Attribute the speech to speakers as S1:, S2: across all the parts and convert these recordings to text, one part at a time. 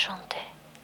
S1: Enchanté.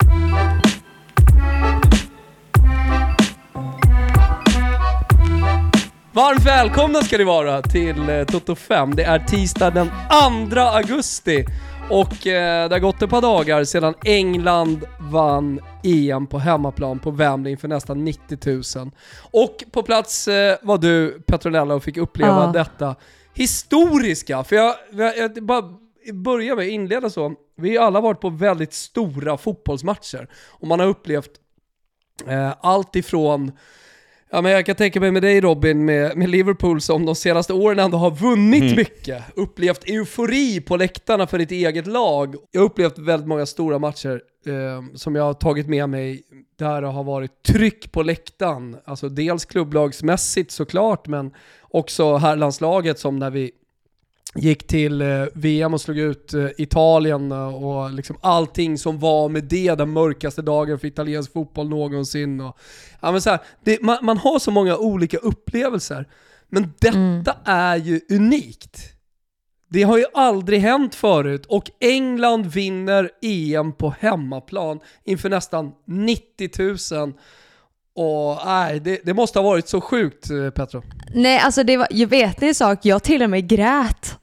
S2: Varmt välkomna ska ni vara till Toto 5. Det är tisdag den 2 augusti och det har gått ett par dagar sedan England vann EM på hemmaplan på Wembley för nästan 90 000. Och på plats var du, Petronella, och fick uppleva detta historiska. För jag bara börjar med att inleda så. Vi har alla varit på väldigt stora fotbollsmatcher och man har upplevt allt ifrån... Ja, men jag kan tänka mig med dig, Robin, med Liverpool som de senaste åren ändå har vunnit mycket. Upplevt eufori på läktarna för ditt eget lag. Jag har upplevt väldigt många stora matcher som jag har tagit med mig där det har varit tryck på läktaren. Alltså dels klubblagsmässigt såklart, men också herrlandslaget som när vi gick till VM och slog ut Italien och liksom allting som var med det, den mörkaste dagen för italiensk fotboll någonsin. Och, ja, men så här, man har så många olika upplevelser, men detta är ju unikt. Det har ju aldrig hänt förut och England vinner EM på hemmaplan inför nästan 90 000. Och det måste ha varit så sjukt, Petro.
S3: Nej, alltså jag vet en sak, jag till och med grät.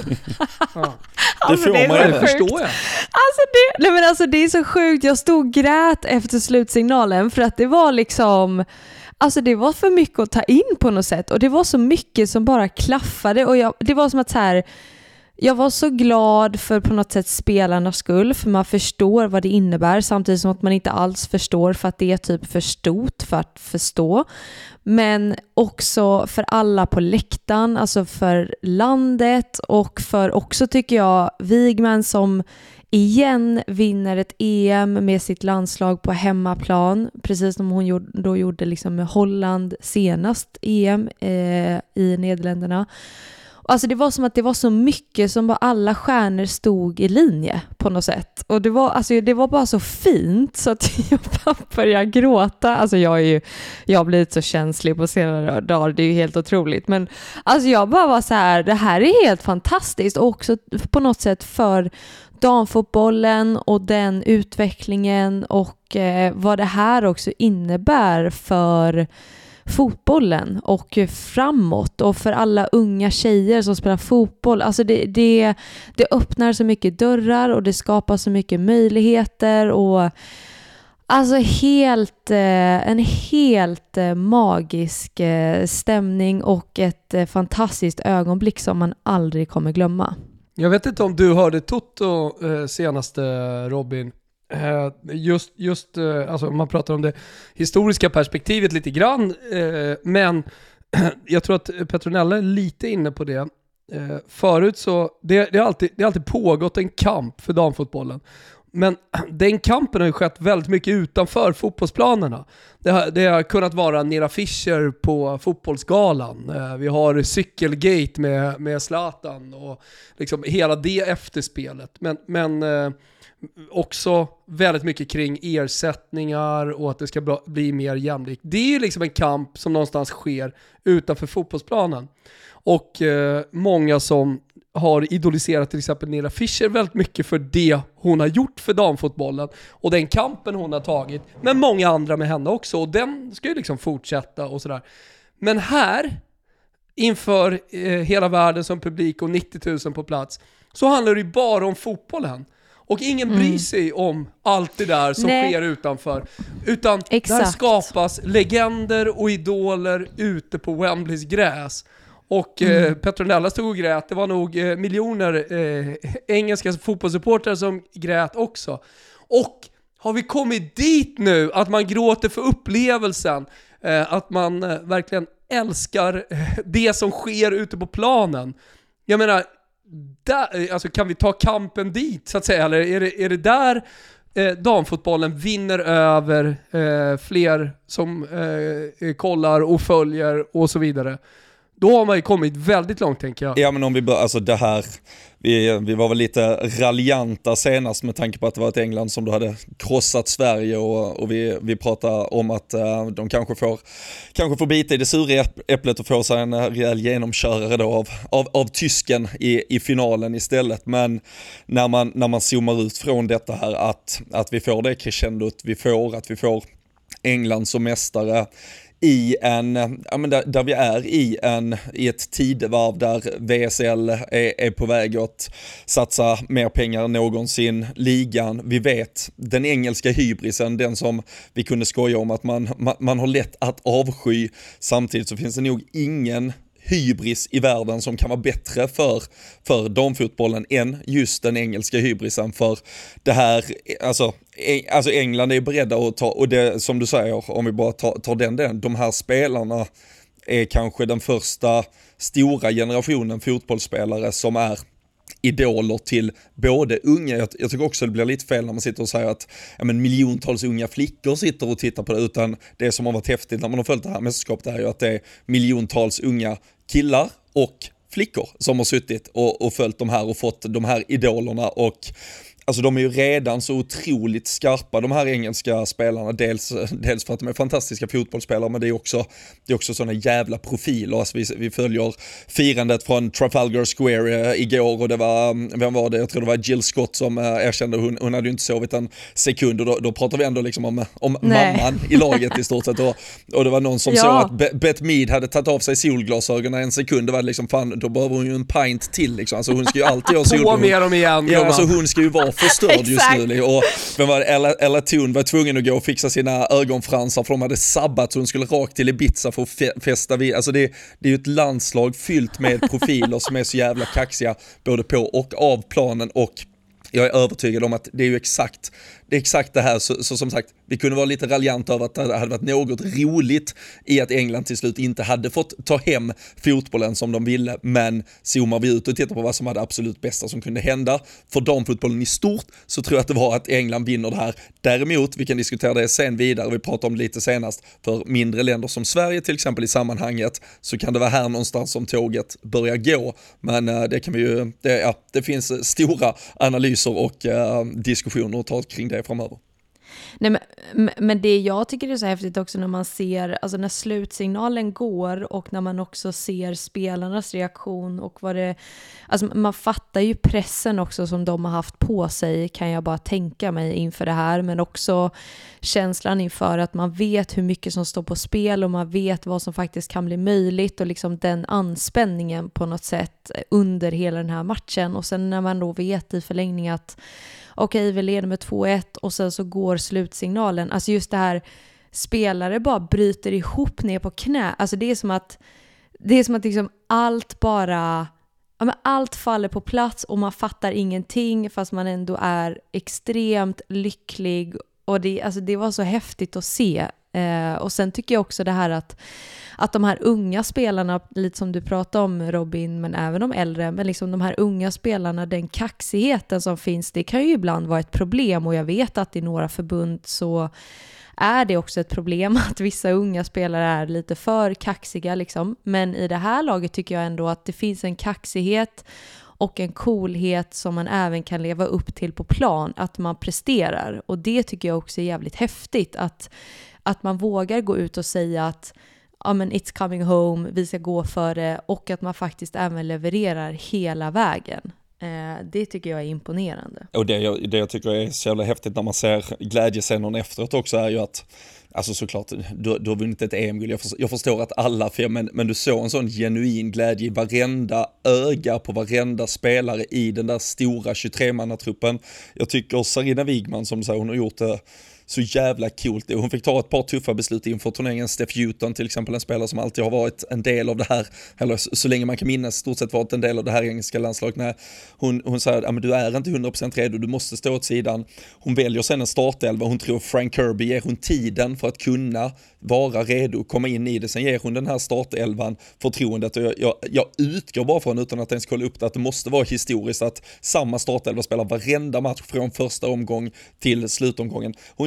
S2: Alltså, det förstår jag.
S3: Det är så sjukt. Jag stod och grät efter slutsignalen för att det var liksom... Alltså det var för mycket att ta in på något sätt. Och det var så mycket som bara klaffade. Och det var som att så här... Jag var så glad för på något sätt spelarnas skull, för man förstår vad det innebär, samtidigt som att man inte alls förstår för att det är typ för stort för att förstå. Men också för alla på läktaren, alltså för landet och för också, tycker jag, Wigman som igen vinner ett EM med sitt landslag på hemmaplan, precis som hon då gjorde liksom med Holland senast EM i Nederländerna. Alltså det var som att det var så mycket som bara alla stjärnor stod i linje på något sätt. Och det var bara så fint så att jag bara började gråta. Alltså jag har blivit så känslig på senare dagar, det är ju helt otroligt. Men alltså jag bara var så här, det här är helt fantastiskt. Och också på något sätt för damfotbollen och den utvecklingen och vad det här också innebär för fotbollen och framåt och för alla unga tjejer som spelar fotboll. Alltså det öppnar så mycket dörrar och det skapar så mycket möjligheter och alltså en helt magisk stämning och ett fantastiskt ögonblick som man aldrig kommer glömma.
S2: Jag vet inte om du hörde Toto senaste, Robin. Alltså man pratar om det historiska perspektivet lite grann, men jag tror att Petronella är lite inne på det. Förut så det har alltid pågått en kamp för damfotbollen, men den kampen har ju skett väldigt mycket utanför fotbollsplanerna. Det har kunnat vara Nera Fischer på fotbollsgalan. Vi har cykelgate med Zlatan och liksom hela det efterspelet, men också väldigt mycket kring ersättningar och att det ska bli mer jämlikt. Det är ju liksom en kamp som någonstans sker utanför fotbollsplanen. Och många som har idoliserat till exempel Nera Fischer väldigt mycket för det hon har gjort för damfotbollen och den kampen hon har tagit, men många andra med henne också, och den ska ju liksom fortsätta och sådär. Men här, inför hela världen som publik och 90 000 på plats, så handlar det ju bara om fotbollen. Och ingen bryr sig om allt det där som sker utanför. Utan där skapas legender och idoler ute på Wembleys gräs. Och Petronella stod och grät. Det var nog miljoner engelska fotbollssupportrar som grät också. Och har vi kommit dit nu att man gråter för upplevelsen? Att man verkligen älskar det som sker ute på planen? Jag menar... alltså kan vi ta kampen dit så att säga, eller är det där damfotbollen vinner över fler som kollar och följer och så vidare? Då har man ju kommit väldigt långt, tänker jag.
S1: Ja, men om vi börjar, alltså det här, vi var väl lite raljanta senast med tanke på att det var ett England som då hade krossat Sverige och vi pratar om att de kanske får bita i det sura äpplet och få sig en rejäl genomkörare då av tysken i finalen istället. Men när man zoomar ut från detta här att vi får det crescendot vi får England som mästare i där vi är i ett tidevarv där VSL är på väg att satsa mer pengar än någonsin. Ligan, vi vet, den engelska hybrisen, den som vi kunde skoja om att man har lätt att avsky. Samtidigt så finns det nog ingen hybris i världen som kan vara bättre för damfotbollen än just den engelska hybrisen. För det här, alltså England är beredda att ta, och det som du säger, om vi bara tar den, de här spelarna är kanske den första stora generationen fotbollsspelare som är idoler till både unga, jag tycker också det blir lite fel när man sitter och säger att miljontals unga flickor sitter och tittar på det, utan det som har varit häftigt när man har följt det här mästerskapet är ju att det är miljontals unga killar och flickor som har suttit och följt de här och fått de här idolerna. Och alltså de är ju redan så otroligt skarpa, de här engelska spelarna, dels för att de är fantastiska fotbollsspelare, men det är också sådana jävla profiler. Alltså vi följer firandet från Trafalgar Square igår, och det var, vem var det? Jag tror det var Jill Scott som erkände, hon hade ju inte sovit en sekund, och då pratar vi ändå liksom om mamman i laget i stort sett, och det var någon som sa att Beth Mead hade tagit av sig solglasögonen en sekund, det var liksom fan, då behöver hon ju en pint till liksom. Alltså hon ska ju alltid ha solglasögon.
S2: På med dem igen.
S1: Ja, alltså hon ska ju vara förstörd just nu. Och Ella Toon var tvungen att gå och fixa sina ögonfransar, för de hade sabbat, så hon skulle rakt till Ibiza för att festa vid. Alltså det är ju ett landslag fyllt med profiler som är så jävla kaxiga både på och av planen, och jag är övertygad om att det är ju exakt det här, så som sagt, vi kunde vara lite raljant över att det hade varit något roligt i att England till slut inte hade fått ta hem fotbollen som de ville, men zoomar vi ut och tittar på vad som var det absolut bästa som kunde hända för damfotbollen i stort, så tror jag att det var att England vinner det här. Däremot, vi kan diskutera det sen vidare, vi pratade om det lite senast, för mindre länder som Sverige till exempel i sammanhanget, så kan det vara här någonstans som tåget börjar gå, men det kan vi ju, det finns stora analyser och diskussioner att ta kring det framöver.
S3: Nej, men det jag tycker är så häftigt också när man ser, alltså när slutsignalen går och när man också ser spelarnas reaktion och vad det, alltså man fattar ju pressen också som de har haft på sig, kan jag bara tänka mig inför det här, men också känslan inför att man vet hur mycket som står på spel och man vet vad som faktiskt kan bli möjligt, och liksom den anspänningen på något sätt under hela den här matchen. Och sen när man då vet i förlängning att okej, vi leder med 2-1 och sen så går slutsignalen. Alltså just det här, spelare bara bryter ihop ner på knä. Alltså det är som att liksom allt bara, allt faller på plats och man fattar ingenting fast man ändå är extremt lycklig. Och det var så häftigt att se. Och sen tycker jag också det här att de här unga spelarna, lite som du pratade om Robin, men även de äldre, men liksom de här unga spelarna, den kaxigheten som finns, det kan ju ibland vara ett problem, och jag vet att i några förbund så är det också ett problem att vissa unga spelare är lite för kaxiga liksom. Men i det här laget tycker jag ändå att det finns en kaxighet och en coolhet som man även kan leva upp till på plan, att man presterar, och det tycker jag också är jävligt häftigt, att man vågar gå ut och säga att men it's coming home, vi ska gå för det, och att man faktiskt även levererar hela vägen. Det tycker jag är imponerande.
S1: Och det jag tycker är så jävla häftigt när man ser glädjescenerna efteråt också är ju att, alltså såklart, du har vunnit ett EM-guld. Jag förstår att alla men du såg en sån genuin glädje i varenda öga på varenda spelare i den där stora 23-mannatruppen. Jag tycker Sarina Wigman, som du säger, hon har gjort det så jävla coolt. Hon fick ta ett par tuffa beslut inför turneringen. Steph Houghton till exempel, en spelare som alltid har varit en del av det här, eller så länge man kan minnas stort sett varit en del av det här engelska landslaget. När hon säger att du är inte 100% redo, du måste stå åt sidan. Hon väljer sen en startelva, hon tror Frank Kirby ger hon tiden för att kunna vara redo, komma in i det. Sen ger hon den här startelvan förtroendet, och jag utgår bara från, utan att ens kolla upp det, att det måste vara historiskt att samma startelva spelar varenda match från första omgång till slutomgången. Hon gör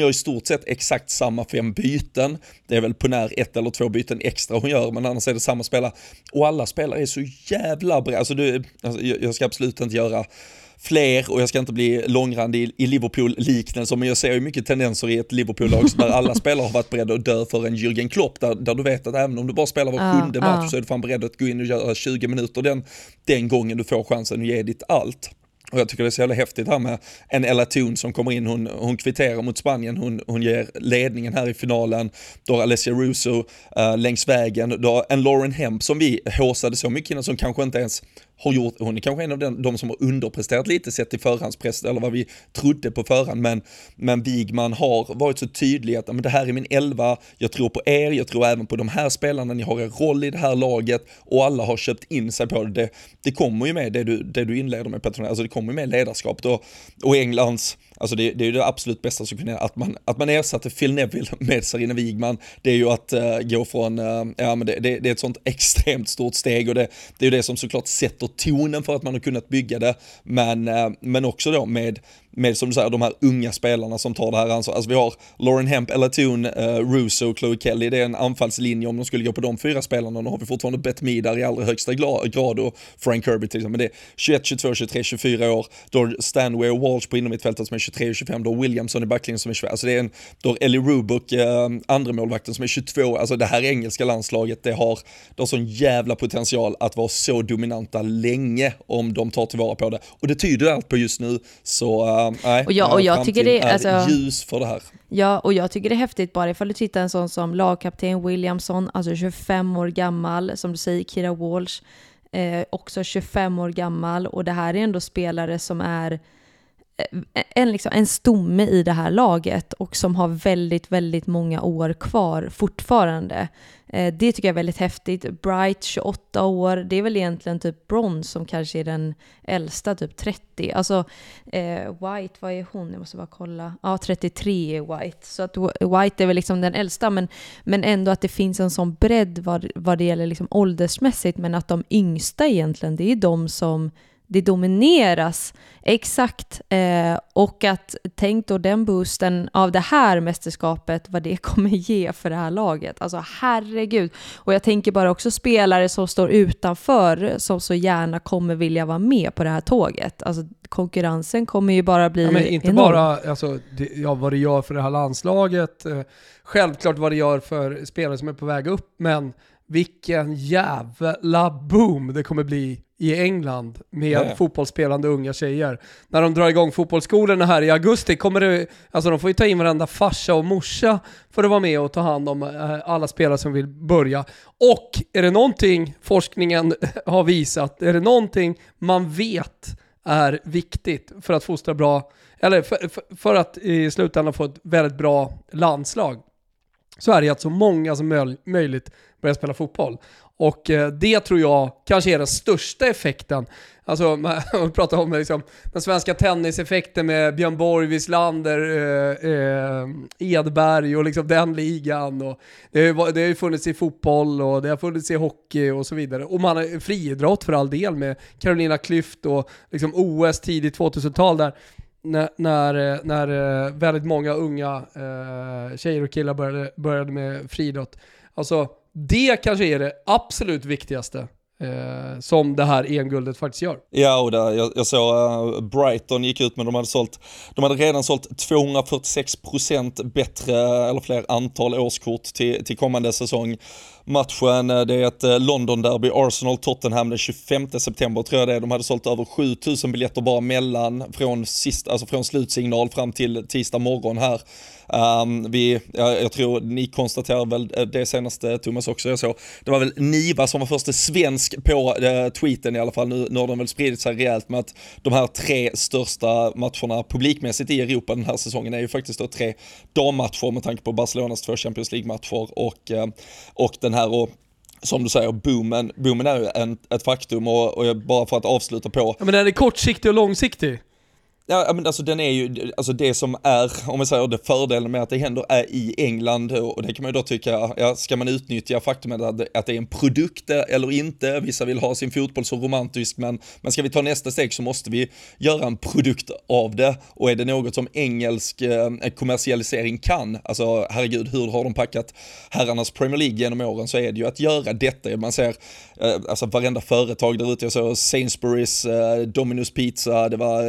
S1: kör i stort sett exakt samma 5 byten. Det är väl på när 1 eller 2 byten extra hon gör, men annars är det samma spelare. Och alla spelare är så jävla bra. Alltså jag ska absolut inte göra fler och jag ska inte bli långrandig i Liverpool-liknelser, men jag ser ju mycket tendenser i ett Liverpool-lag där alla spelare har varit beredda att dö för en Jürgen Klopp, där du vet att även om du bara spelar var 7:e match så är du fan beredd att gå in och göra 20 minuter den gången du får chansen att ge ditt allt. Och jag tycker det är så jävla häftigt här med en Ella Toone som kommer in, hon kvitterar mot Spanien, hon ger ledningen här i finalen, då har Alessia Russo längs vägen, då har en Lauren Hemp som vi håsade så mycket innan, som kanske inte ens har gjort, hon är kanske en av de som har underpresterat lite sett i förhandspress eller vad vi trodde på förhand, men Wigman har varit så tydlig att men det här är min 11, jag tror på er, jag tror även på de här spelarna, ni har en roll i det här laget, och alla har köpt in sig på det. Det kommer ju med det du inleder med, Petter, alltså det kommer ju med ledarskap då, och Englands, alltså det är ju det absolut bästa som kan göra, att man ersatte Phil Neville med Sarina Wigman, det är ju att gå från, men det är ett sånt extremt stort steg, och det är ju det som såklart sätter tonen för att man har kunnat bygga det, men också då med som du säger, de här unga spelarna som tar det här ansvar. Alltså vi har Lauren Hemp, Ella Toone, Russo, Chloe Kelly, det är en anfallslinje om de skulle gå på de 4 spelarna. Då har vi fortfarande Beth Mead där i allra högsta grad, och Frank Kirby till exempel. Men det är 21, 22, 23, 24 år. Då har Stanway och Walsh på innermittfältet som är 23 och 25. Då har Williamson i backlinjen som är 25. Alltså det är då har Ellie Rubuk, andra målvakten, som är 22. Alltså det här engelska landslaget, det har sån jävla potential att vara så dominanta länge om de tar tillvara på det. Och det tyder allt på just nu, så
S3: och jag tycker det är alltså,
S1: ljus för det här.
S3: Ja, och jag tycker det är häftigt bara ifall du tittar en sån som lagkapten Williamson, alltså 25 år gammal, som du säger, Kira Walsh, också 25 år gammal, och det här är ändå spelare som är en stomme i det här laget och som har väldigt, väldigt många år kvar fortfarande. Det tycker jag är väldigt häftigt. Bright, 28 år, det är väl egentligen typ Bronze som kanske är den äldsta, typ 30. Alltså White, vad är hon? Jag måste bara kolla. Ja, 33 är White. Så att White är väl liksom den äldsta, men ändå att det finns en sån bredd vad det gäller liksom åldersmässigt, men att de yngsta egentligen, det är de som det domineras exakt, och att tänk då den boosten av det här mästerskapet, vad det kommer ge för det här laget. Alltså herregud. Och jag tänker bara också spelare som står utanför, som så gärna kommer vilja vara med på det här tåget. Alltså konkurrensen kommer ju bara bli
S2: men inte
S3: enorm.
S2: bara alltså, vad det gör för det här landslaget, självklart vad det gör för spelare som är på väg upp, men vilken jävla boom det kommer bli i England med fotbollsspelande unga tjejer. När de drar igång fotbollsskolorna här i augusti kommer det, alltså de får ju ta in varenda farsa och morsa för att vara med och ta hand om alla spelare som vill börja. Och är det någonting forskningen har visat, är det någonting man vet är viktigt för att fostra bra, eller för att i slutändan få ett väldigt bra landslag, så är det att så många som möjligt börjar spela fotboll. Och det tror jag kanske är den största effekten. Alltså man pratar om liksom, den svenska tenniseffekten med Björn Borg, Wislander, Edberg och liksom den ligan. Och det har ju funnits i fotboll och det har funnits i hockey och så vidare. Och man har friidrott för all del med Carolina Klüft och liksom OS tidigt 2000-tal där. När väldigt många unga tjejer och killar började med friidrott. Alltså det kanske är det absolut viktigaste som det här EM-guldet faktiskt gör.
S1: Ja, och jag såg Brighton gick ut med de hade redan sålt 246% bättre eller fler antal årskort till kommande säsong. Matchen, det är ett London-derby, Arsenal-Tottenham den 25 september tror jag det är. De hade sålt över 7000 biljetter bara från slutsignal fram till tisdag morgon här. Jag tror ni konstaterar väl det senaste, Thomas, också. Jag såg, det var väl Niva som var första svensk på tweeten i alla fall. Nu har de väl spridit sig rejält med att de här 3 största matcherna publikmässigt i Europa den här säsongen är ju faktiskt då 3 dammatcher med tanke på Barcelonas 2 Champions League-matcher och den här, och som du säger, boomen är ju ett faktum, och bara för att avsluta på.
S2: Ja, men är det kortsiktig och långsiktig?
S1: Ja, men alltså den är ju, alltså det som är, om man säger det, fördelen med att det händer är i England, och det kan man ju då tycka, ja, ska man utnyttja faktumet att det är en produkt eller inte? Vissa vill ha sin fotboll så romantisk, men ska vi ta nästa steg så måste vi göra en produkt av det, och är det något som engelsk kommersialisering kan, alltså herregud, hur har de packat herrarnas Premier League genom åren, så är det ju att göra detta. Man ser alltså varenda företag där ute, jag såg Sainsbury's, Domino's Pizza, det var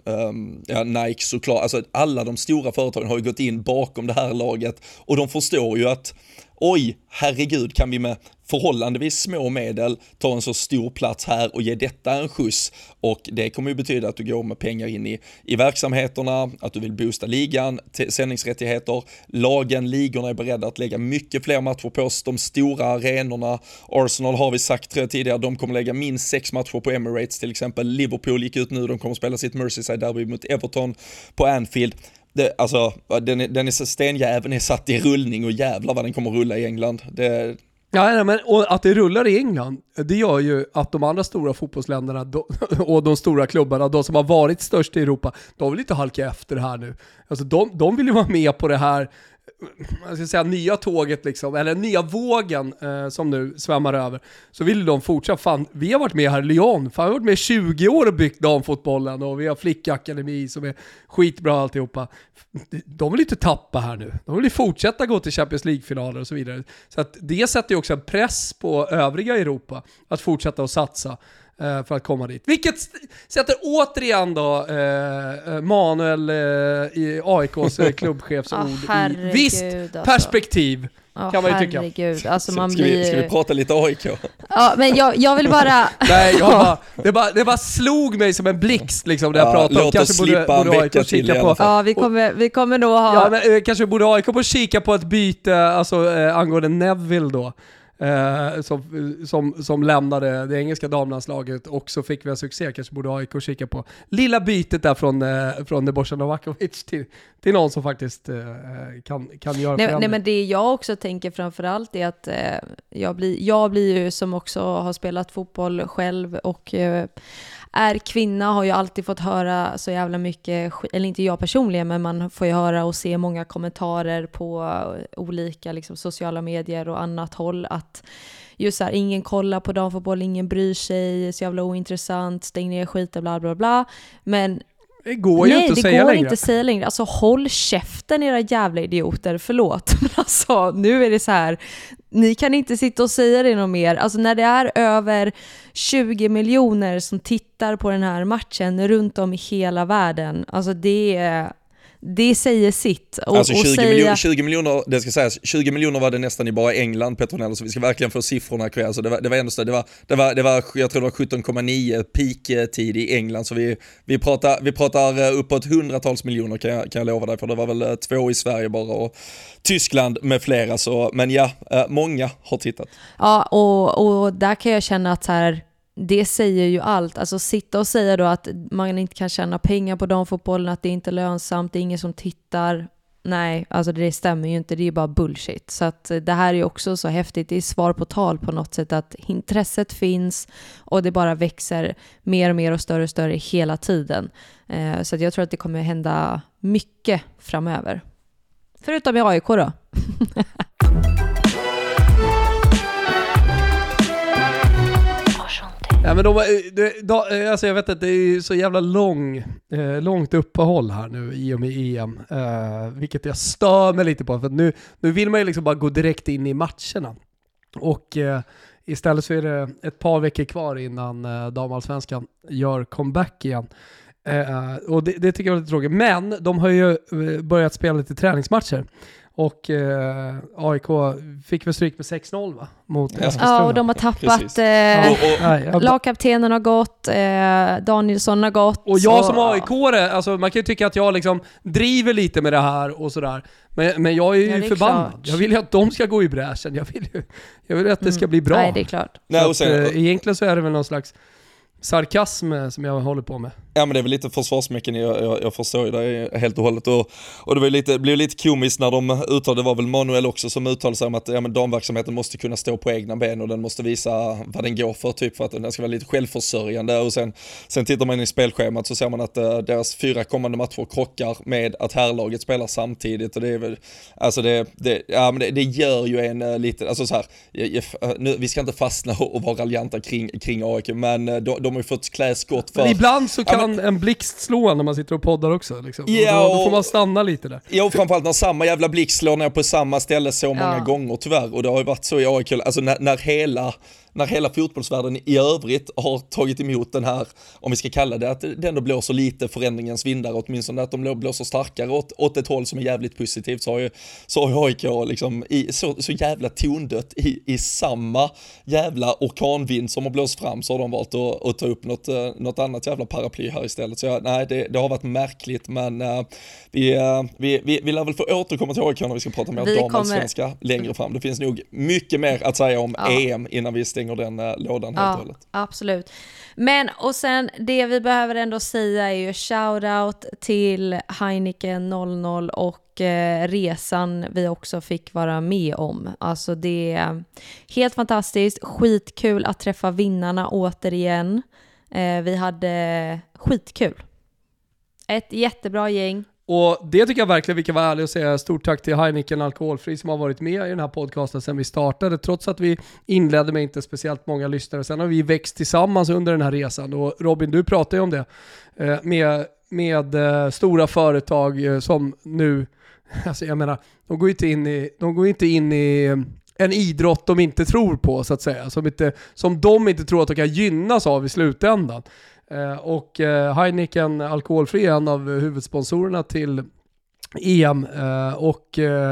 S1: Nike såklart, alltså alla de stora företagen har ju gått in bakom det här laget, och de förstår ju att oj, herregud, kan vi med förhållandevis små medel ta en så stor plats här och ge detta en skjuts, och det kommer ju betyda att du går med pengar in i verksamheterna, att du vill boosta ligan, sändningsrättigheter, ligorna är beredda att lägga mycket fler matcher på de stora arenorna. Arsenal har vi sagt tidigare, de kommer lägga minst 6 matcher på Emirates till exempel. Liverpool gick ut nu, de kommer spela sitt Merseyside-derby mot Everton på Anfield. Den är stenjäveln är satt i rullning, och jävlar vad den kommer rulla i England.
S2: Ja, men och att det rullar i England, det gör ju att de andra stora fotbollsländerna och de stora klubbarna, de som har varit störst i Europa, de vill inte halka efter det här nu. Alltså de vill ju vara med på det här, jag ska säga, nya tåget liksom, eller nya vågen som nu svämmar över. Så vill de fortsätta, fan, vi har varit med här i Lyon, fan, vi har varit med 20 år och byggt damfotbollen, och vi har flickakademi som är skitbra alltihopa. De vill inte tappa här nu. De vill ju fortsätta gå till Champions League-finaler och så vidare. Så att det sätter ju också en press på övriga Europa att fortsätta att satsa för att komma dit. Vilket sätter återigen då Manuel i AIKs klubbchefsord i visst perspektiv. Kan man ju tycka.
S3: Herregud, alltså man
S1: ska vi prata lite AIK?
S3: Ja, men jag vill bara...
S2: Nej, det bara slog mig som en blixt liksom, när jag pratade om.
S1: Låt oss slippa en vecka till i alla fall.
S3: Ja, vi kommer nog ha...
S2: Ja, men kanske borde AIK på kika på ett byte, alltså angående Neville då. Som lämnade det engelska damlandslaget, och så fick vi en succé. Kanske borde AIK kika på lilla bytet där från Debosa Novakovic till någon som faktiskt kan göra förändring.
S3: Nej, men det jag också tänker framförallt är att jag blir ju, som också har spelat fotboll själv och är kvinna, har ju alltid fått höra så jävla mycket, eller inte jag personligen, men man får ju höra och se många kommentarer på olika liksom, sociala medier och annat håll, att just så här, ingen kollar på damfotboll, ingen bryr sig, så jävla ointressant, stäng ner skiten, bla bla bla. Men
S2: det går ju inte att säga längre.
S3: Alltså håll käften, era jävla idioter, förlåt. Men alltså nu är det så här, ni kan inte sitta och säga det något mer. Alltså när det är över 20 miljoner som tittar på den här matchen runt om i hela världen. Alltså det säger sitt.
S1: Alltså 20 miljoner, det ska sägas, 20 miljoner var det nästan i bara England, Petronella, så vi ska verkligen få siffrorna kvar. Alltså det var ändå så, det var jag tror det var 17,9 peak-tid i England, så vi pratar uppåt hundratals miljoner kan jag lova dig, för det var väl 2 i Sverige bara, och Tyskland med flera, så, men ja, många har tittat.
S3: Ja, och där kan jag känna att så här, det säger ju allt. Alltså sitta och säga då att man inte kan tjäna pengar på damfotbollen, att det inte är lönsamt, det är ingen som tittar. Nej, alltså det stämmer ju inte, det är ju bara bullshit. Så att det här är ju också så häftigt, det är svar på tal på något sätt, att intresset finns och det bara växer mer och mer och större hela tiden. Så att jag tror att det kommer hända mycket framöver. Förutom i AIK då.
S2: Ja, men alltså jag vet att det är så jävla långt uppehåll här nu i och med EM, vilket jag stör mig lite på, för att nu vill man ju liksom bara gå direkt in i matcherna, och istället så är det ett par veckor kvar innan damallsvenskan gör comeback igen, och det tycker jag är lite tråkigt, men de har ju börjat spela lite träningsmatcher. Och AIK fick väl stryk med 6-0 va? Mot
S3: ja, och de har tappat, lagkaptenen har gått, Danielsson har gått.
S2: Och jag som AIK-are, alltså man kan ju tycka att jag liksom driver lite med det här och sådär. Men jag är ju förbannad. Klart. Jag vill ju att de ska gå i bräschen. Jag vill att det ska bli bra.
S3: Nej, det är klart.
S2: Så att, egentligen så är det väl någon slags sarkasm som jag håller på med.
S1: Ja, men det är väl lite försvarsmeken, jag förstår ju det helt och hållet. Och det var blev lite komiskt när de uttalade, det var väl Manuel också som uttalade sig om att damverksamheten måste kunna stå på egna ben och den måste visa vad den går för, typ för att den ska vara lite självförsörjande. Och sen tittar man i spelschemat så ser man att deras 4 kommande matcher krockar med att herrlaget spelar samtidigt, och det är väl, alltså det gör ju en lite, alltså så här, nu, vi ska inte fastna och vara raljanta kring AIK, men de har ju fått klä skott för...
S2: Men ibland så kan en blixt slå när man sitter och poddar också. Liksom.
S1: Ja,
S2: då får man stanna lite där.
S1: Ja, och framförallt när samma jävla blixt slår ner på samma ställe så många gånger tyvärr. Och det har ju varit så i AIK, alltså när hela fotbollsvärlden i övrigt har tagit emot den här, om vi ska kalla det, att det ändå blåser lite förändringens vindar, åtminstone att de blåser starkare åt ett håll som är jävligt positivt, så har AIK liksom så jävla tondött i samma jävla orkanvind som har blåst fram, så har de valt att ta upp något annat jävla paraply här istället. Så det har varit märkligt, men vi lär väl få återkomma till AIK när vi ska prata mer om damallsvenska längre fram. Det finns nog mycket mer att säga om EM innan vi stänger den lådan helt och hållet.
S3: Absolut. Men och sen det vi behöver ändå säga är ju shoutout till Heineken 00 och resan vi också fick vara med om. Alltså det är helt fantastiskt, skitkul att träffa vinnarna återigen. Vi hade skitkul. Ett jättebra gäng.
S2: Och det tycker jag verkligen vi kan vara ärliga och säga stort tack till Heineken Alkoholfri som har varit med i den här podcasten sedan vi startade, trots att vi inledde med inte speciellt många lyssnare. Sen har vi växt tillsammans under den här resan, och Robin, du pratade ju om det med stora företag som nu, alltså jag menar, de går inte in i en idrott de inte tror på, så att säga, som de inte tror att de kan gynnas av i slutändan. Och Heineken Alkoholfri är en av huvudsponsorerna till EM, och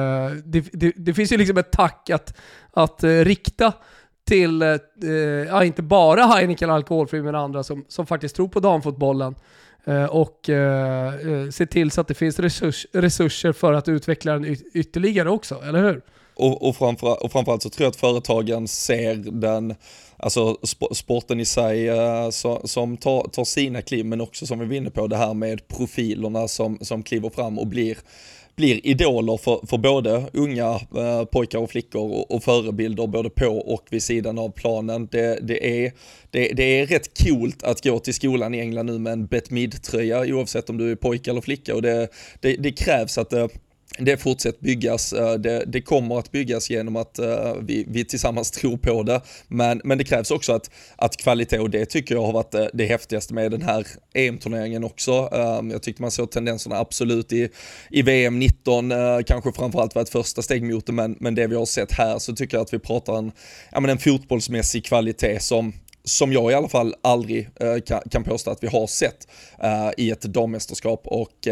S2: det finns ju liksom ett tack att rikta till inte bara Heineken Alkoholfri men andra som faktiskt tror på damfotbollen och se till så att det finns resurser för att utveckla den ytterligare också, eller hur?
S1: Och framförallt så tror jag att företagen ser den, alltså sporten i sig som tar sina kliv, men också som vi var inne på det här med profilerna som kliver fram och blir idoler för både unga pojkar och flickor och förebilder både på och vid sidan av planen. Det är rätt coolt att gå till skolan i England nu med en Bet Mid-tröja oavsett om du är pojke eller flicka, och det krävs att det fortsätter byggas, det kommer att byggas genom att vi tillsammans tror på det, men det krävs också att kvalitet, och det tycker jag har varit det häftigaste med den här EM-turneringen också. Jag tyckte man såg tendenserna absolut i VM 19, kanske framförallt var ett första steg mot det, men det vi har sett här, så tycker jag att vi pratar en fotbollsmässig kvalitet som jag i alla fall aldrig kan påstå att vi har sett i ett dammästerskap, och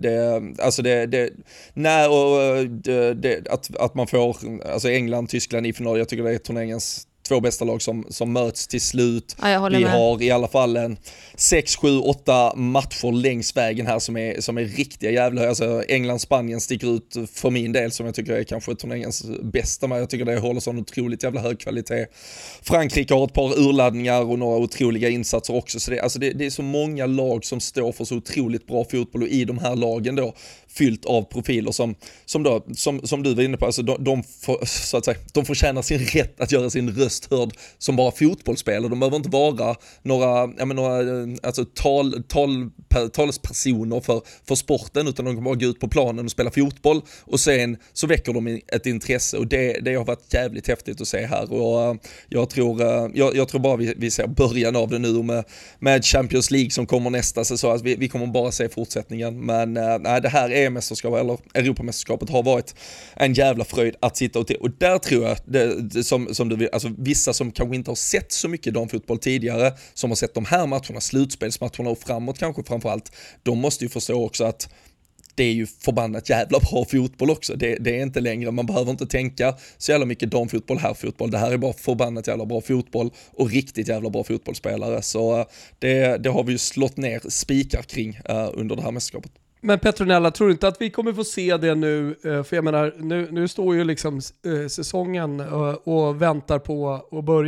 S1: att man får, alltså England, Tyskland i final, jag tycker det är turneringens 2 bästa lag som möts till slut.
S3: Ja,
S1: vi har i alla fall en 6, 7, 8 matcher längs vägen här som är riktiga jävla, alltså England-Spanien sticker ut för min del, som jag tycker är kanske turneringens bästa, men jag tycker det håller sån otroligt jävla hög kvalitet. Frankrike har ett par urladdningar och några otroliga insatser också, så det är så många lag som står för så otroligt bra fotboll, och i de här lagen då fyllt av profiler som du var inne på, alltså de får tjäna sin rätt att göra sin röst hörd som bara fotbollsspelare. De behöver inte vara några alltså talespersoner för sporten, utan de kan bara gå ut på planen och spela fotboll, och sen så väcker de ett intresse, och det har varit jävligt häftigt att se här, och jag tror bara vi ser början av det nu med Champions League som kommer nästa säsong, att vi kommer bara se fortsättningen, men det här EM-mästerskapet eller Europamästerskapet har varit en jävla fröjd att sitta och där tror jag det, som du vill, alltså vissa som kanske inte har sett så mycket damfotboll tidigare, som har sett de här matcherna, slutspelsmatcherna och framåt kanske framförallt, de måste ju förstå också att det är ju förbannat jävla bra fotboll också. Det är inte längre, man behöver inte tänka så jävla mycket damfotboll, här fotboll. Det här är bara förbannat jävla bra fotboll och riktigt jävla bra fotbollsspelare. Så det har vi ju slått ner spikar kring under det här mästerskapet.
S2: Men Petronella, tror du inte att vi kommer få se det nu? För jag menar, nu står ju liksom säsongen och väntar på att börja.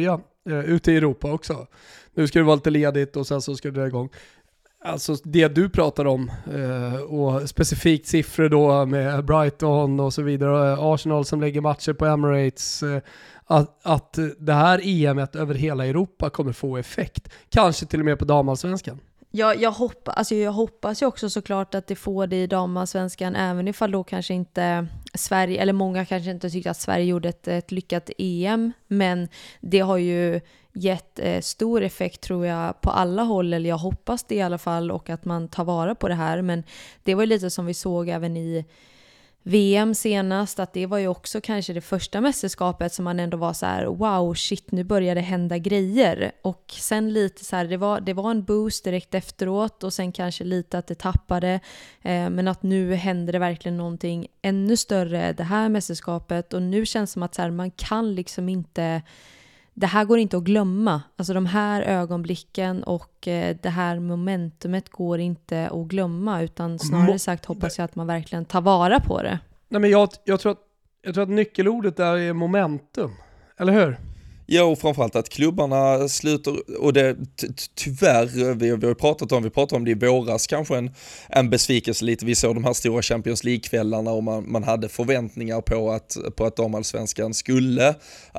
S2: ute i Europa också. Nu ska det vara lite ledigt och sen så ska det dra igång. Alltså det du pratar om och specifikt siffror då med Brighton och så vidare, Arsenal som lägger matcher på Emirates, att det här EM:et över hela Europa kommer få effekt. Kanske till och med på damallsvenskan.
S3: Jag hoppas ju också såklart att det får det i damallsvenskan, även ifall då kanske inte Sverige, eller många kanske inte tyckte att Sverige gjorde ett lyckat EM, men det har ju gett stor effekt tror jag på alla håll, eller jag hoppas det i alla fall, och att man tar vara på det här. Men det var ju lite som vi såg även i VM senast, att det var ju också kanske det första mästerskapet som man ändå var så här: wow, shit, nu börjar det hända grejer. Och sen lite så här, det var en boost direkt efteråt, och sen kanske lite att det tappade, men att nu händer det verkligen någonting ännu större det här mästerskapet. Och nu känns det som att så här, man kan liksom inte, det här går inte att glömma. Alltså de här ögonblicken och det här momentumet går inte att glömma, utan snarare sagt hoppas jag att man verkligen tar vara på det.
S2: Nej, men jag tror att nyckelordet där är momentum, eller hur?
S1: Ja, och framförallt att klubbarna sluter, och det tyvärr, vi har pratat om det i våras, kanske en besvikelse lite. Vi såg de här stora Champions League-kvällarna och man hade förväntningar på att damallsvenskan skulle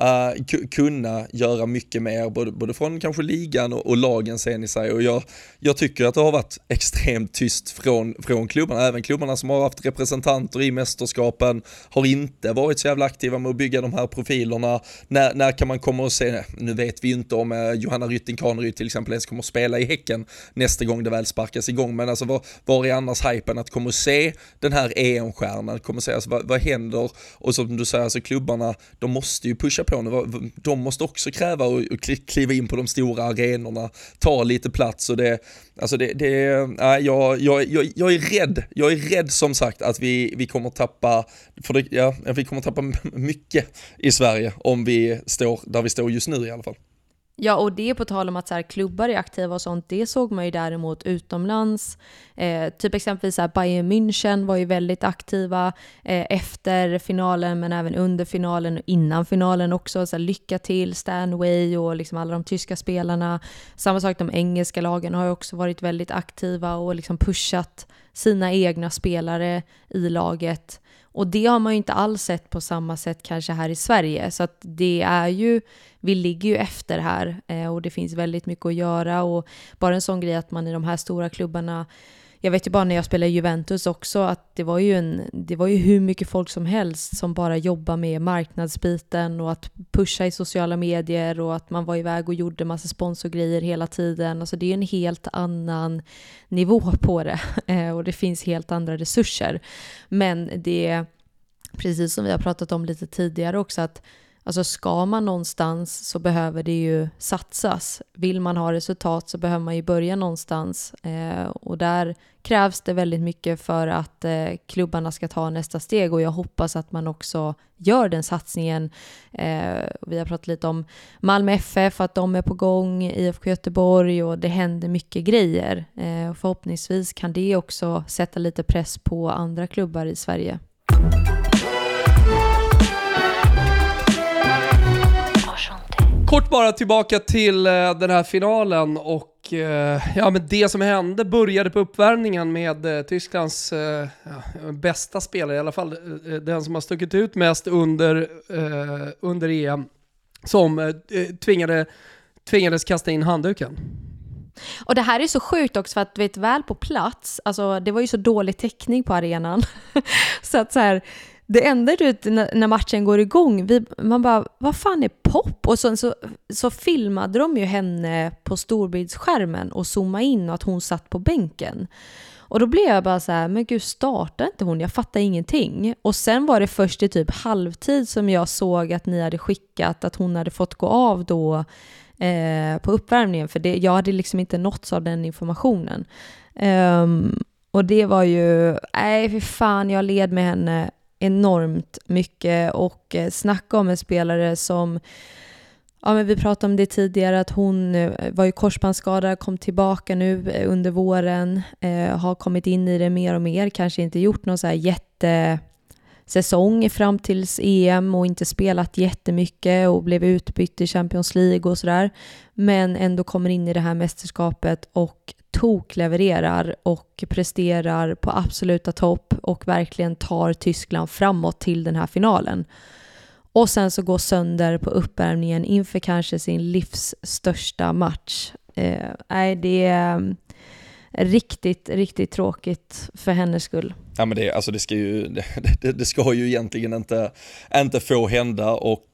S1: kunna göra mycket mer, både från kanske ligan och lagen sen i sig. Och jag tycker att det har varit extremt tyst från klubbarna. Även klubbarna som har haft representanter i mästerskapen har inte varit så jävla aktiva med att bygga de här profilerna. När kan man komma och se, nu vet vi ju inte om Johanna Rytting-Kaneryd till exempel ens kommer att spela i Häcken nästa gång det väl sparkas igång, men alltså var är annars hypen att komma och se den här EM-stjärnan, komma och se alltså, vad händer? Och som du säger, alltså klubbarna, de måste ju pusha på nu, de måste också kräva och kliva in på de stora arenorna, ta lite plats, och jag är rädd som sagt att vi kommer tappa, vi kommer tappa mycket i Sverige om vi står där vi står just nu i alla fall.
S3: Ja, och det på tal om att så här, klubbar är aktiva och sånt, det såg man ju däremot utomlands. Typ exempelvis så här, Bayern München var ju väldigt aktiva efter finalen, men även under finalen och innan finalen också. Så här, lycka till Stanway och liksom alla de tyska spelarna. Samma sak, de engelska lagen har ju också varit väldigt aktiva och liksom pushat sina egna spelare i laget. Och det har man ju inte alls sett på samma sätt kanske här i Sverige. Så att det är ju, vi ligger ju efter här och det finns väldigt mycket att göra. Och bara en sån grej att man i de här stora klubbarna, jag vet ju bara när jag spelade Juventus också, att det var ju hur mycket folk som helst som bara jobbar med marknadsbiten och att pusha i sociala medier, och att man var iväg och gjorde massa sponsorgrejer hela tiden. Alltså det är en helt annan nivå på det och det finns helt andra resurser. Men det är precis som vi har pratat om lite tidigare också, att alltså ska man någonstans så behöver det ju satsas. Vill man ha resultat så behöver man ju börja någonstans. Och där krävs det väldigt mycket för att klubbarna ska ta nästa steg. Och jag hoppas att man också gör den satsningen. Vi har pratat lite om Malmö FF, att de är på gång, IFK Göteborg, och det händer mycket grejer. Och förhoppningsvis kan det också sätta lite press på andra klubbar i Sverige.
S2: Kort bara tillbaka till den här finalen och men det som hände började på uppvärmningen med Tysklands bästa spelare, i alla fall den som har stuckit ut mest under EM, som tvingades kasta in handduken.
S3: Och det här är så sjukt också, för att du vet, väl på plats, alltså det var ju så dålig täckning på arenan så att så här, det enda du vet, när matchen går igång, man bara, vad fan är pop? Och så filmade de ju henne på storbildsskärmen och zoomade in, och att hon satt på bänken. Och då blev jag bara så här, men gud, startar inte hon? Jag fattar ingenting. Och sen var det först i typ halvtid som jag såg att ni hade skickat att hon hade fått gå av då på uppvärmningen. För jag hade liksom inte nåtts av den informationen. Och det var ju, för fan, jag led med henne enormt mycket. Och snacka om en spelare som, ja, men vi pratade om det tidigare, att hon var ju korsbandsskadad, kom tillbaka nu under våren, har kommit in i det mer och mer, kanske inte gjort någon så här säsong fram tills EM och inte spelat jättemycket och blev utbytt i Champions League och sådär. Men ändå kommer in i det här mästerskapet och toklevererar och presterar på absoluta topp och verkligen tar Tyskland framåt till den här finalen. Och sen så går sönder på uppvärmningen inför kanske sin livs största match. Det är riktigt, riktigt tråkigt för hennes skull.
S1: Ja, men det ska ju egentligen inte få hända, och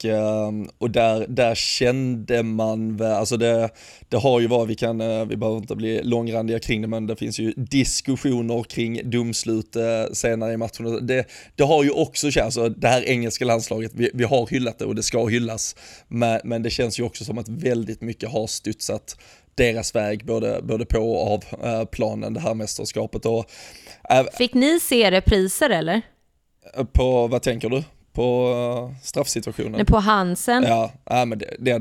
S1: där kände man väl, alltså det har ju varit, vi behöver inte bli långrandiga kring det, men det finns ju diskussioner kring domslut senare i matchen. Det har ju också känts, alltså det här engelska landslaget, vi har hyllat det och det ska hyllas, men det känns ju också som att väldigt mycket har studsat deras väg både på och av planen, det här mästerskapet.
S3: Fick ni se repriser eller?
S1: På, vad tänker du? På straffsituationen?
S3: Nej, på Hansen.
S1: Ja, men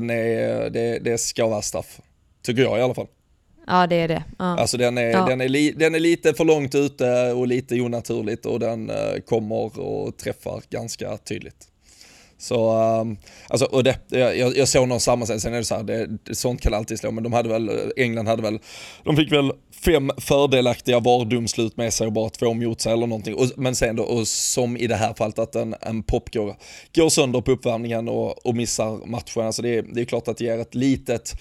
S1: det ska vara straff. Tycker jag i alla fall.
S3: Ja, det är det. Ja.
S1: Alltså den är lite för långt ute och lite onaturligt, och den kommer och träffar ganska tydligt. Så, alltså, och jag såg någon sammansättning, sen är det så här, sånt kan alltid slå, men England fick väl 5 fördelaktiga VAR-domslut med sig och bara 2 mot sig eller någonting, men sen då, och som i det här fallet att en pop går sönder på uppvärmningen och missar matchen, alltså det är klart att det ger ett litet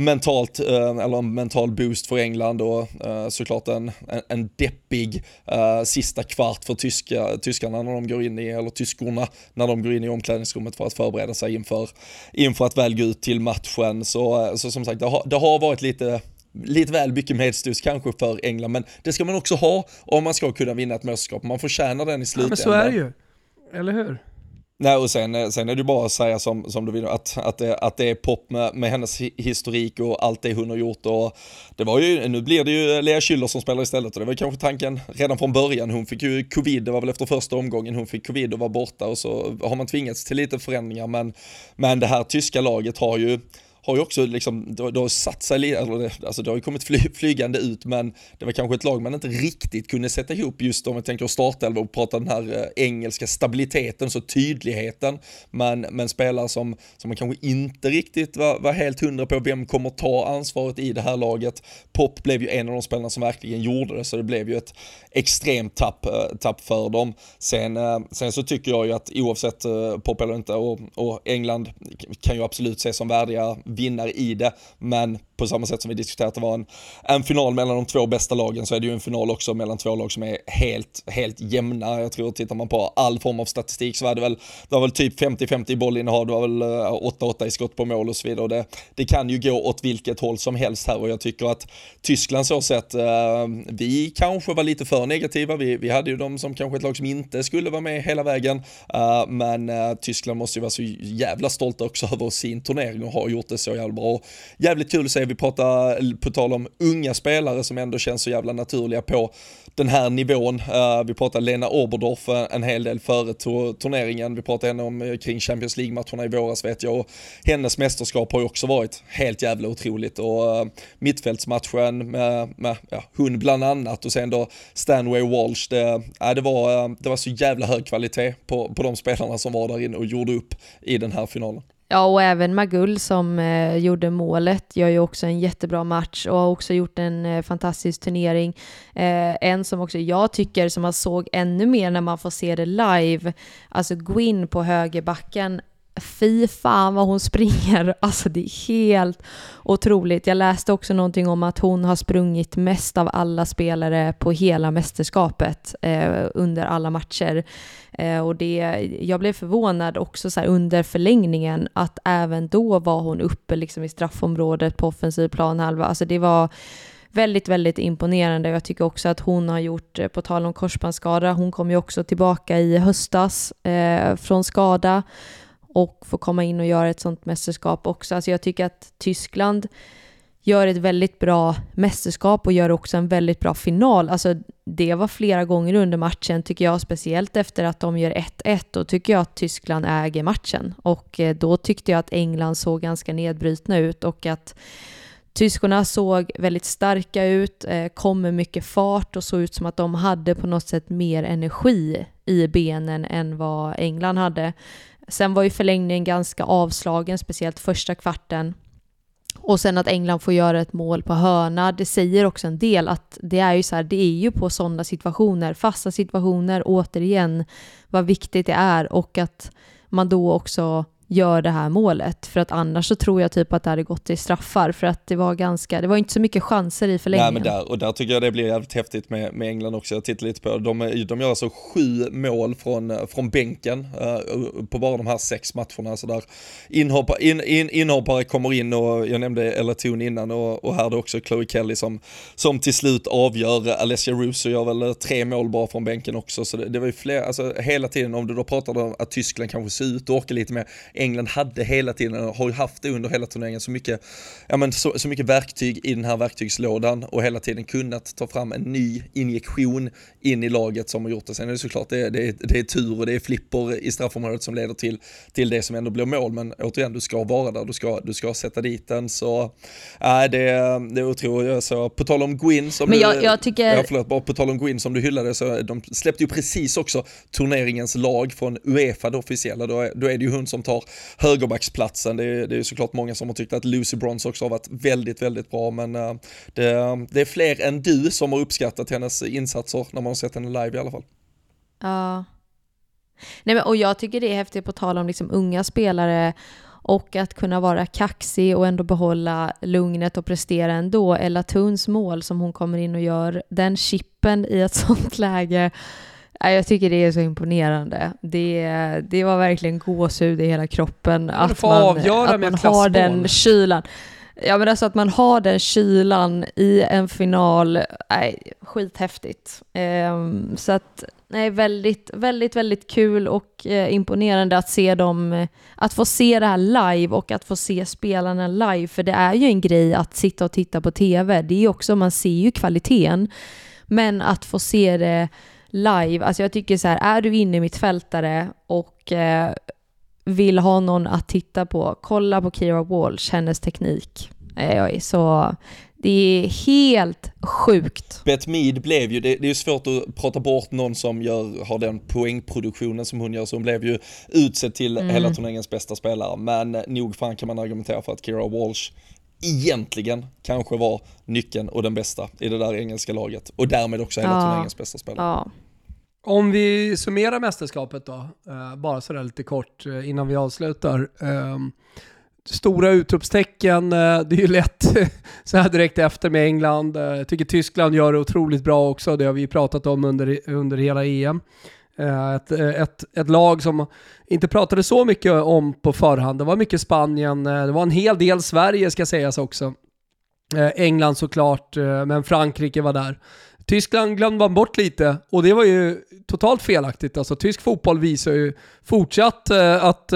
S1: mental boost för England, och såklart en deppig sista kvart för tyskarna när de går in i, eller tyskorna när de går in i omklädningsrummet för att förbereda sig inför att väl gå ut till matchen. Så som sagt, det har varit lite väl mycket medstus kanske för England, men det ska man också ha om man ska kunna vinna ett mästerskap. Man förtjänar den i slutändan.
S2: Ja, men så är det ju, eller hur?
S1: Nej, och sen är det bara att säga som du vill, att det är pop med hennes historik och allt det hon har gjort, och nu blir det ju Lea Schüller som spelar istället, och det var kanske tanken redan från början. Hon fick ju covid, det var väl efter första omgången hon fick covid och var borta, och så har man tvingats till lite förändringar, men det här tyska laget har ju också liksom, det har satt sig, alltså det har ju kommit flygande ut, men det var kanske ett lag man inte riktigt kunde sätta ihop, just om jag tänker startelva och prata den här engelska stabiliteten, så tydligheten, men spelare som man kanske inte riktigt var helt 100 på vem kommer ta ansvaret i det här laget. Pop blev ju en av de spelarna som verkligen gjorde det, så det blev ju ett extremt tapp för dem. Sen så tycker jag ju att oavsett Pop eller inte, och England kan ju absolut ses som värdiga vinnare i det, men på samma sätt som vi diskuterat att det var en final mellan de 2 bästa lagen, så är det ju en final också mellan 2 lag som är helt jämna. Jag tror, tittar man på all form av statistik, så det var väl typ 50-50 i bollinnehav, det var väl 8-8 i skott på mål och så vidare, och det kan ju gå åt vilket håll som helst här, och jag tycker att Tyskland så sett, vi kanske var lite för negativa, vi hade ju dem som kanske ett lag som inte skulle vara med hela vägen, men Tyskland måste ju vara så jävla stolta också över sin turnering och har gjort det så jävla bra. Jävligt kul att se, vi pratar på tal om unga spelare som ändå känns så jävla naturliga på den här nivån. Vi pratar Lena Oberdorf en hel del före turneringen, vi pratar henne om kring Champions League-matcherna i våras, vet jag, och hennes mästerskap har ju också varit helt jävla otroligt, och mittfältsmatchen med hon bland annat, och sen då Stanway Walsh, det var så jävla hög kvalitet på de spelarna som var där inne och gjorde upp i den här finalen.
S3: Ja, och även Magull som gjorde målet gör ju också en jättebra match och har också gjort en fantastisk turnering. En som också jag tycker som man såg ännu mer när man får se det live, alltså Gwyn på högerbacken. Fy fan vad hon springer, alltså det är helt otroligt. Jag läste också någonting om att hon har sprungit mest av alla spelare på hela mästerskapet under alla matcher. Och jag blev förvånad också så här, under förlängningen, att även då var hon uppe liksom i straffområdet på offensiv planhalva. Alltså det var väldigt, väldigt imponerande. Jag tycker också att hon har gjort, på tal om korsbandsskada, hon kom ju också tillbaka i höstas från skada och får komma in och göra ett sånt mästerskap också. Alltså jag tycker att Tyskland gör ett väldigt bra mästerskap och gör också en väldigt bra final. Alltså det var flera gånger under matchen, tycker jag, speciellt efter att de gör 1-1. Då tycker jag att Tyskland äger matchen. Och då tyckte jag att England såg ganska nedbrytna ut och att Tyskarna såg väldigt starka ut, kom med mycket fart och såg ut som att de hade på något sätt mer energi i benen än vad England hade. Sen var ju förlängningen ganska avslagen, speciellt första kvarten. Och sen att England får göra ett mål på hörna, det säger också en del att det är ju så här, det är ju på sådana situationer, fasta situationer, återigen vad viktigt det är, och att man då också gör det här målet, för att annars så tror jag typ att det hade gått till straffar, för att det var inte så mycket chanser i förlängningen.
S1: Nej, men där tycker jag det blir jävligt häftigt med England också. Jag tittar lite på de gör alltså 7 mål från bänken på bara de här 6 matcherna. Så där inhoppare kommer in, och jag nämnde Ella Toone innan, och här är det också Chloe Kelly som till slut avgör. Alessia Russo gör väl 3 mål bara från bänken också, så det var ju fler, alltså hela tiden. Om du då pratar om att Tyskland kanske ser ut och orkar lite mer, England hade hela tiden, har ju haft det under hela turneringen, så mycket verktyg i den här verktygslådan, och hela tiden kunnat ta fram en ny injektion in i laget som har gjort det. Sen är det såklart det är tur och det är flipper i straffområdet som leder till det som ändå blir mål, men återigen, du ska vara där, du ska sätta dit den, så det är otroligt. Så på tal om Gwyn som på tal om Gwyn som du hyllade, så de släppte ju precis också turneringens lag från UEFA, det officiella. Då är det ju hon som tar högerbacksplatsen. Det är ju såklart många som har tyckt att Lucy Bronze också har varit väldigt, väldigt bra, men det är fler än du som har uppskattat hennes insatser när man har sett henne live i alla fall.
S3: Ja. Nej, men, och jag tycker det är häftigt på tal om liksom unga spelare, och att kunna vara kaxig och ändå behålla lugnet och prestera ändå. Ella Toones mål som hon kommer in och gör, den chippen i ett sånt läge, jag tycker det är så imponerande. Det var verkligen gåshud i hela kroppen. Att man har den kylan. Ja, men alltså att man har den kylan i en final, skithäftigt. Så att, väldigt, väldigt, väldigt kul och imponerande att se dem, att få se det här live och att få se spelarna live. För det är ju en grej att sitta och titta på tv. Det är också, man ser ju kvaliteten. Men att få se det live, alltså jag tycker så här, är du inne i mittfältare och vill ha någon att titta på, kolla på Keira Walsh, hennes teknik. Så det är helt sjukt.
S1: Beth Mead blev ju, det är ju svårt att prata bort någon som har den poängproduktionen som hon gör, så hon blev ju utsedd till hela turneringens bästa spelare, men nog fan kan man argumentera för att Keira Walsh egentligen kanske var nyckeln och den bästa i det där engelska laget, och därmed också hela turneringens bästa spelare. Ja.
S2: Om vi summerar mästerskapet då, bara sådär lite kort innan vi avslutar. Stora utropstecken, det är ju lätt så här direkt efter med England. Jag tycker Tyskland gör det otroligt bra också, det har vi pratat om under hela EM. Ett lag som inte pratade så mycket om på förhand. Det var mycket Spanien, det var en hel del Sverige ska sägas också. England såklart, men Frankrike var där. Tyskland glömde man bort lite, och det var ju totalt felaktigt. Alltså tysk fotboll visar ju fortsatt att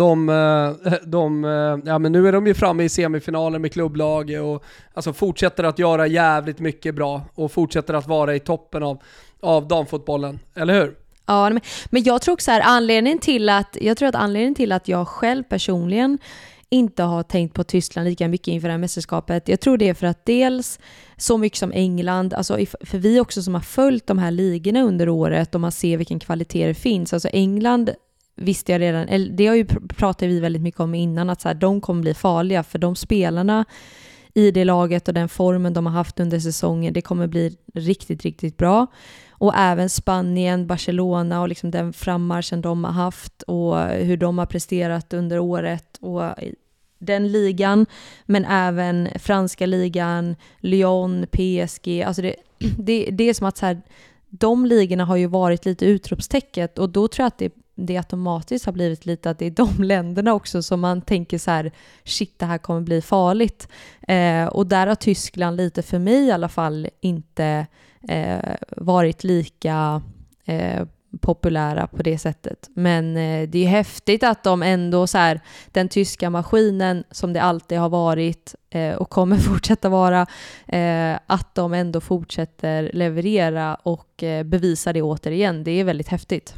S2: men nu är de ju framme i semifinalen med klubblag, och alltså fortsätter att göra jävligt mycket bra och fortsätter att vara i toppen av damfotbollen, eller hur?
S3: Ja, men jag tror också här, anledningen till att jag själv personligen inte har tänkt på Tyskland lika mycket inför det här mästerskapet. Jag tror det är för att dels så mycket som England, alltså för vi också som har följt de här ligorna under året och man ser vilken kvalitet det finns. Alltså England visste jag redan, det har ju pratat vi väldigt mycket om innan, att så här, de kommer bli farliga, för de spelarna i det laget och den formen de har haft under säsongen, det kommer bli riktigt, riktigt bra. Och även Spanien, Barcelona och liksom den frammarschen de har haft och hur de har presterat under året och den ligan, men även franska ligan, Lyon, PSG. Alltså det är som att så här, de ligorna har ju varit lite utropstecket, och då tror jag att det automatiskt har blivit lite att det är de länderna också som man tänker så här, shit, det här kommer bli farligt. Och där har Tyskland lite, för mig i alla fall, inte varit lika populära på det sättet. Men det är häftigt att de ändå så här, den tyska maskinen som det alltid har varit och kommer fortsätta vara, att de ändå fortsätter leverera och bevisa det återigen. Det är väldigt häftigt.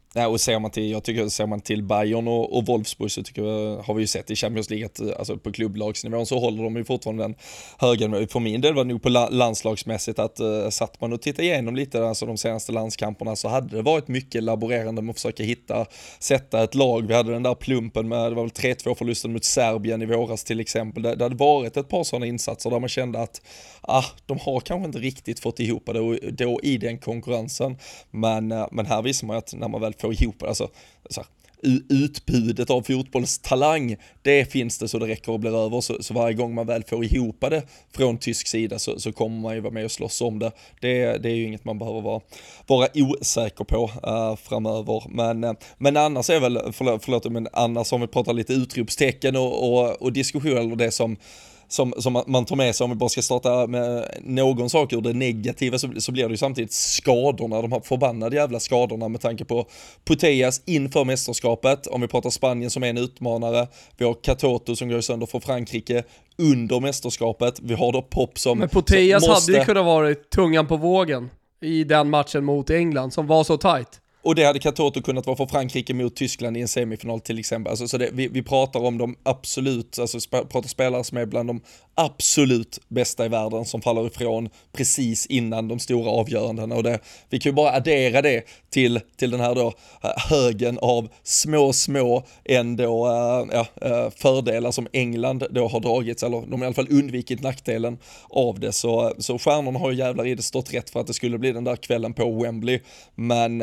S1: Ja, och ser man till Bayern och Wolfsburg så har vi ju sett i Champions League att alltså på klubblagsnivån så håller de ju fortfarande den höga nivån. För min del var det nog på landslagsmässigt att satt man och tittade igenom lite alltså de senaste landskamperna så hade det varit mycket laborerande med att försöka sätta ett lag. Vi hade den där plumpen med, det var väl 3-2 förlusten mot Serbien i våras till exempel. Det hade varit ett par sådana insatser där man kände att de har kanske inte riktigt fått ihop det och då i den konkurrensen. Men här visar man att när man väl får ihop alltså så här, utbudet av fotbollstalang, det finns det så det räcker och blir över, så varje gång man väl får ihop det från tysk sida så kommer man ju vara med och slåss om det. Det är ju inget man behöver vara osäker på framöver. Men annars är väl, förlåt, men annars om vi pratar lite utropstecken och diskussion eller det som man tar med sig, om vi bara ska starta med någon sak ur det negativa så blir det ju samtidigt skadorna, de här förbannade jävla skadorna med tanke på Putellas inför mästerskapet. Om vi pratar Spanien som är en utmanare, vi har Katoto som går sönder för Frankrike under mästerskapet, vi har då Pop som...
S2: Men Putellas hade ju kunnat vara tungan på vågen i den matchen mot England som var så tight.
S1: Och det hade Katoto kunnat vara för Frankrike mot Tyskland i en semifinal till exempel. Alltså, så vi pratar om de absolut, alltså pratar spelare som är bland de absolut bästa i världen som faller ifrån precis innan de stora avgörandena. Och vi kan ju bara addera det till den här då högen av små ändå fördelar som England då har dragits, eller de har i alla fall undvikit nackdelen av det. Så stjärnorna har ju jävlar i det stått rätt för att det skulle bli den där kvällen på Wembley. Men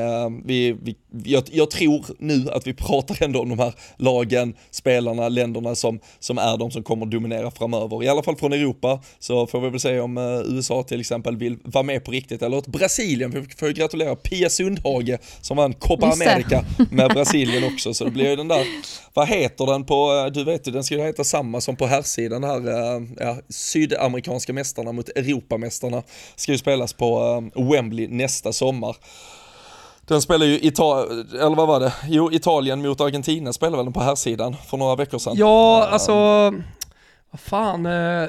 S1: jag tror nu att vi pratar ändå om de här lagen, spelarna, länderna som är de som kommer att dominera framöver. I alla fall från Europa så får vi väl se om USA till exempel vill vara med på riktigt, eller att Brasilien, vi får gratulera Pia Sundhage som vann Copa America med Brasilien också, så det blir ju den där, vad heter den på, du vet ju, den ska ju heta samma som på herrsidan här, sydamerikanska mästarna mot Europamästarna ska ju spelas på Wembley nästa sommar. Den spelar ju Italien mot Argentina spelar väl den på här sidan för några veckor sedan.
S2: Ja, alltså vad fan,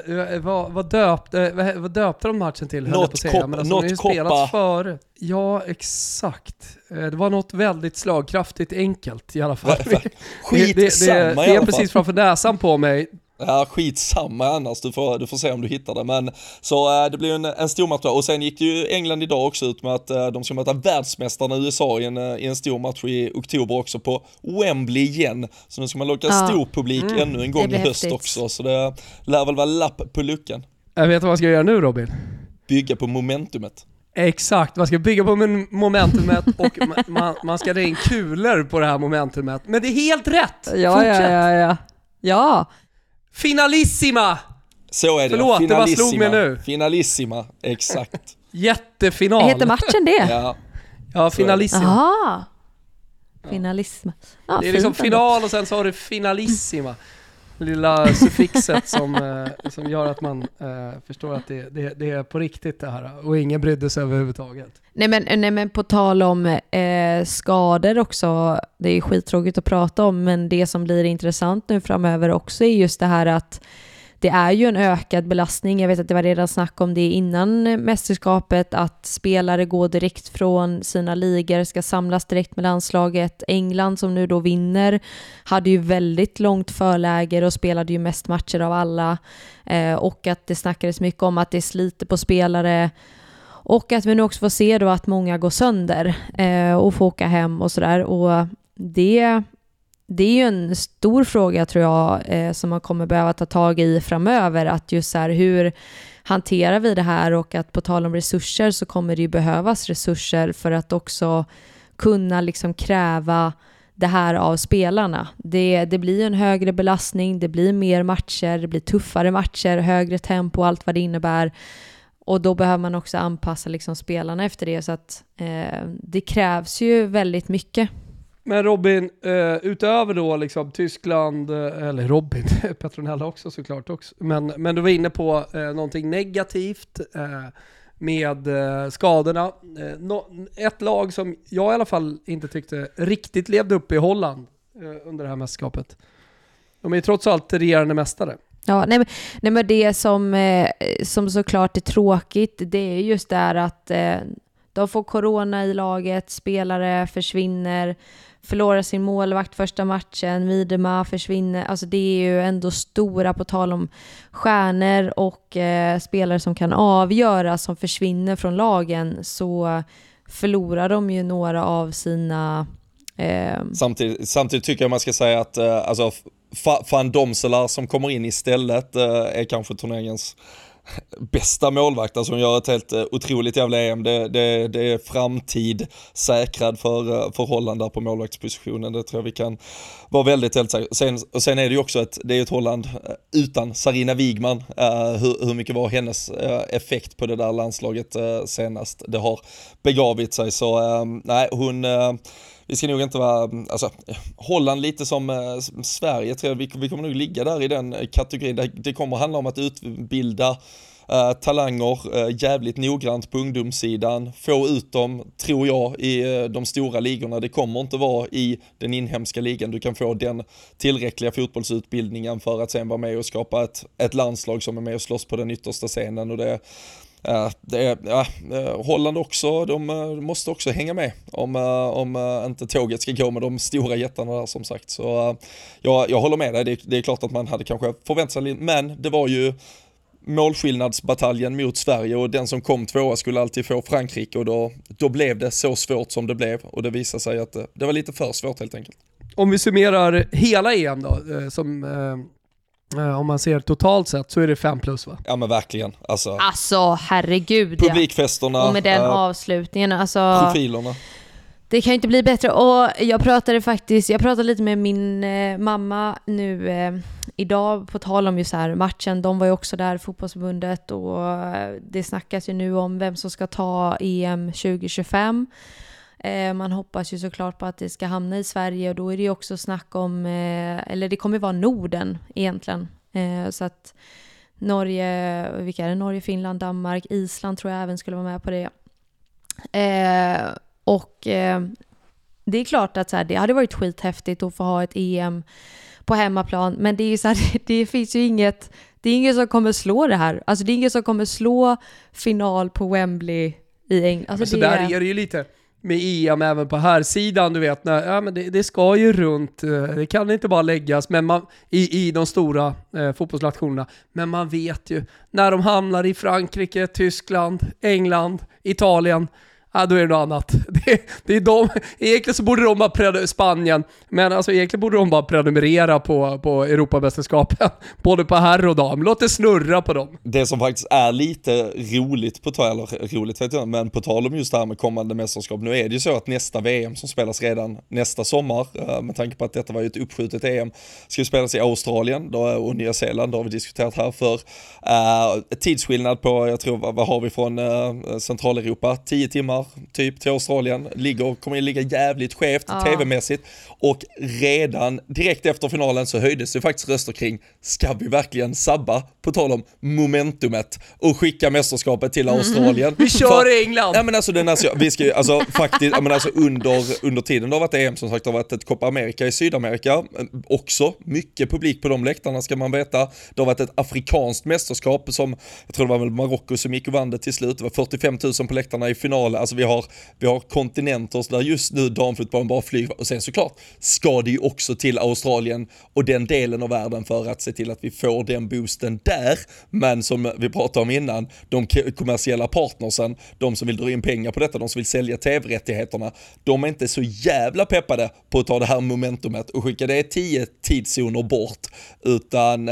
S2: vad döpte de matchen till?
S1: Något Coppa.
S2: Före. Ja, exakt. Det var något väldigt slagkraftigt enkelt i alla fall.
S1: Skitsamma
S2: det är precis framför näsan på mig.
S1: Ja, skitsamma annars, du får se om du hittar det. Men så det blir en stor match. Och sen gick ju England idag också ut med att de ska möta världsmästarna USA i en stor match i oktober också på Wembley igen. Så nu ska man locka stor publik ännu en gång i höst också. Så det lär väl vara lapp på luckan.
S2: Jag vet vad man ska göra nu, Robin.
S1: Bygga på momentumet. Exakt,
S2: man ska bygga på momentumet och man ska dra in kulor på det här momentumet. Men det är helt rätt!
S3: Ja.
S1: Finalissima! Så är det.
S2: Förlåt, det bara slog mig nu.
S1: Finalissima, exakt.
S2: Jättefinal.
S3: Heter matchen det?
S2: Ja, finalissima.
S3: Aha. Finalissima.
S2: Ja, det är liksom final och sen så har du finalissima. Lilla suffixet som gör att man förstår att det är på riktigt det här. Och ingen brydde sig överhuvudtaget.
S3: Nej men på tal om skador också. Det är skittråkigt att prata om. Men det som blir intressant nu framöver också är just det här att det är ju en ökad belastning. Jag vet att det var redan snack om det innan mästerskapet, att spelare går direkt från sina ligor, ska samlas direkt med landslaget. England som nu då vinner hade ju väldigt långt förläger och spelade ju mest matcher av alla. Och att det snackades mycket om att det sliter på spelare. Och att vi nu också får se då att många går sönder och får åka hem och sådär. Och det är ju en stor fråga tror jag som man kommer behöva ta tag i framöver, att just så här, hur hanterar vi det här, och att på tal om resurser så kommer det ju behövas resurser för att också kunna liksom kräva det här av spelarna. Det blir en högre belastning, det blir mer matcher, det blir tuffare matcher, högre tempo, allt vad det innebär. Och då behöver man också anpassa liksom spelarna efter det, så att det krävs ju väldigt mycket.
S2: Men Robin, utöver då liksom Tyskland, eller Robin, Petronella också såklart också, men du var inne på någonting negativt med skadorna. Ett lag som jag i alla fall inte tyckte riktigt levde upp i Holland under det här mästerskapet. De är ju trots allt regerande mästare.
S3: Ja, nej men det som såklart är tråkigt, det är just där att De får corona i laget, spelare försvinner, förlorar sin målvakt första matchen, Midema försvinner. Alltså det är ju ändå stora, på tal om stjärnor och spelare som kan avgöra, som försvinner från lagen, så förlorar de ju några av sina...
S1: Samtidigt tycker jag man ska säga att alltså, Van Domselaar som kommer in istället är kanske turneringens bästa målvakt. Alltså hon gör ett helt otroligt jävla EM. Det är framtid säkrad för Holland där på målvaktspositionen. Det tror jag vi kan vara väldigt säkra. Sen är det ju också ett Holland utan Sarina Wigman. Hur mycket var hennes effekt på det där landslaget senast? Det har begravit sig, så nej, hon... Vi ska nog inte vara, alltså Holland lite som Sverige, tror jag. Vi kommer nog ligga där i den kategorin. Det kommer handla om att utbilda talanger jävligt noggrant på ungdomssidan. Få ut dem, tror jag, i de stora ligorna. Det kommer inte vara i den inhemska ligan. Du kan få den tillräckliga fotbollsutbildningen för att sen vara med och skapa ett landslag som är med och slåss på den yttersta scenen. Och Holland också, de måste också hänga med om inte tåget ska gå med de stora jättarna där, som sagt. Så jag håller med dig, det är klart att man hade kanske förväntat sig, men det var ju målskillnadsbataljen mot Sverige, och den som kom tvåa skulle alltid få Frankrike, och då blev det så svårt som det blev, och det visade sig att det var lite för svårt helt enkelt.
S2: Om vi summerar hela EM då, om man ser totalt sett, så är det 5+, va?
S1: Ja men verkligen.
S3: Alltså herregud.
S1: Publikfesterna.
S3: Ja. Och med den avslutningen. Alltså,
S1: profilerna.
S3: Det kan ju inte bli bättre. Och jag pratade lite med min mamma nu idag på tal om just här matchen. De var ju också där, fotbollsförbundet, och det snackas ju nu om vem som ska ta EM 2025. Man hoppas ju såklart på att det ska hamna i Sverige, och då är det ju också snack om, eller det kommer vara Norden egentligen. Så att Norge, Finland, Danmark, Island tror jag även skulle vara med på det. Det är klart att så här, det hade varit skithäftigt att få ha ett EM på hemmaplan, men det är ju så här, det finns ju inget, det är ingen som kommer slå det här. Alltså det är ingen som kommer slå final på Wembley i England. Alltså,
S2: så där är det ju lite med EM även på här sidan, du vet, men det ska ju runt, det kan inte bara läggas, men i de stora fotbollsnationerna, men man vet ju när de hamnar i Frankrike, Tyskland, England, Italien, då är det något annat. Det är de, egentligen så borde de bara Spanien, men alltså egentligen borde de bara prenumerera på Europamästerskapen, både på herr och dam. Låt det snurra på dem.
S1: Det som faktiskt är lite roligt men på tal om just det här med kommande mästerskap, nu är det ju så att nästa VM som spelas redan nästa sommar, med tanke på att detta var ju ett uppskjutet EM, ska ju spelas i Australien och Nya Zeeland, det har vi diskuterat här för. Tidsskillnad på, jag tror, vad har vi från Centraleuropa? 10 timmar typ till Australien, kommer att ligga jävligt skevt tv-mässigt, och redan direkt efter finalen så höjdes det faktiskt röster kring, ska vi verkligen sabba, på tal om momentumet, och skicka mästerskapet till Australien?
S2: Vi kör England!
S1: Ja men alltså, vi ska ju, alltså faktiskt, ja, men alltså under tiden det har varit EM, som sagt, det har varit ett Copa America i Sydamerika också, mycket publik på de läktarna ska man veta. Det har varit ett afrikanskt mästerskap som, jag tror det var väl Marocko som gick och vann det till slut, det var 45 000 på läktarna i finalen. Alltså vi har kontinenter där just nu damfotbollen bara flyger, och sen såklart ska det ju också till Australien och den delen av världen för att se till att vi får den boosten där. Men som vi pratade om innan, de kommersiella partnersen, de som vill dra in pengar på detta, de som vill sälja tv-rättigheterna, de är inte så jävla peppade på att ta det här momentumet och skicka det 10 tidszoner bort, utan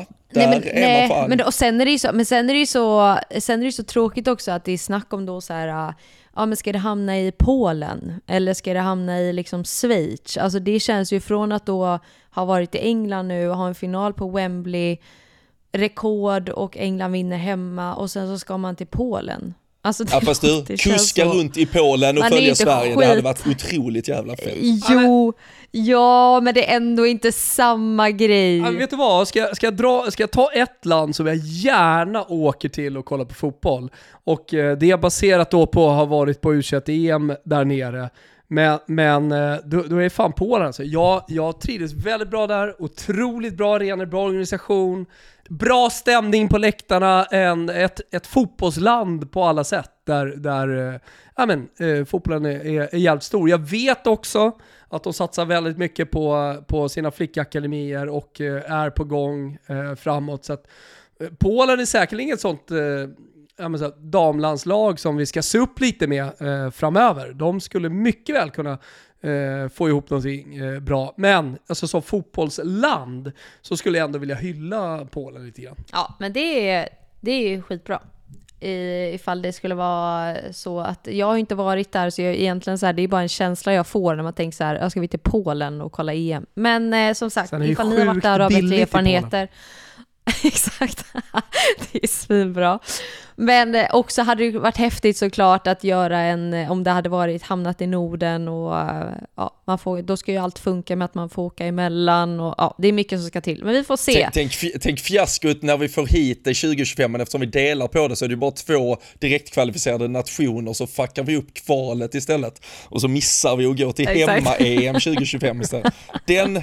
S3: sen är det ju så tråkigt också att det är snack om då så här, men ska det hamna i Polen eller ska det hamna i liksom Schweiz? Alltså det känns ju, från att då ha varit i England nu och ha en final på Wembley, rekord, och England vinner hemma, och sen så ska man till Polen. Alltså
S1: fast du kuskar runt i Polen och följer Sverige, det hade varit otroligt jävla fett.
S3: Ja, men det är ändå inte samma grej.
S2: Ja, vet du vad, ska jag ta ett land som jag gärna åker till och kolla på fotboll, och det är baserat då på att ha varit på U21-EM där nere. Men då är fan Polen alltså. Jag trivdes väldigt bra där, otroligt bra arenor, bra organisation, bra stämning på läktarna, ett fotbollsland på alla sätt där fotbollen är jävligt stor. Jag vet också att de satsar väldigt mycket på sina flickakademier och är på gång framåt. Så att Polen är säkerligen ett sånt damlandslag som vi ska se upp lite med framöver. De skulle mycket väl kunna få ihop någonting bra. Men alltså som fotbollsland så skulle jag ändå vilja hylla Polen lite grann.
S3: Ja, men det är ju skitbra. Ifall det skulle vara så att jag har inte varit där, så jag egentligen så här, det är bara en känsla jag får när man tänker så här, jag ska vi till Polen och kolla EM. Men som sagt, ifall ni har varit där och har bättre erfarenheter. Exakt, det är svinbra. Men också hade det varit häftigt såklart att göra om det hade hamnat i Norden och då ska ju allt funka med att man får åka emellan och det är mycket som ska till, men vi får se.
S1: Tänk fiaskot när vi får hit det 2025, men eftersom vi delar på det så är det bara 2 direktkvalificerade nationer, så fuckar vi upp kvalet istället och så missar vi att gå till hemma-EM 2025 istället. Den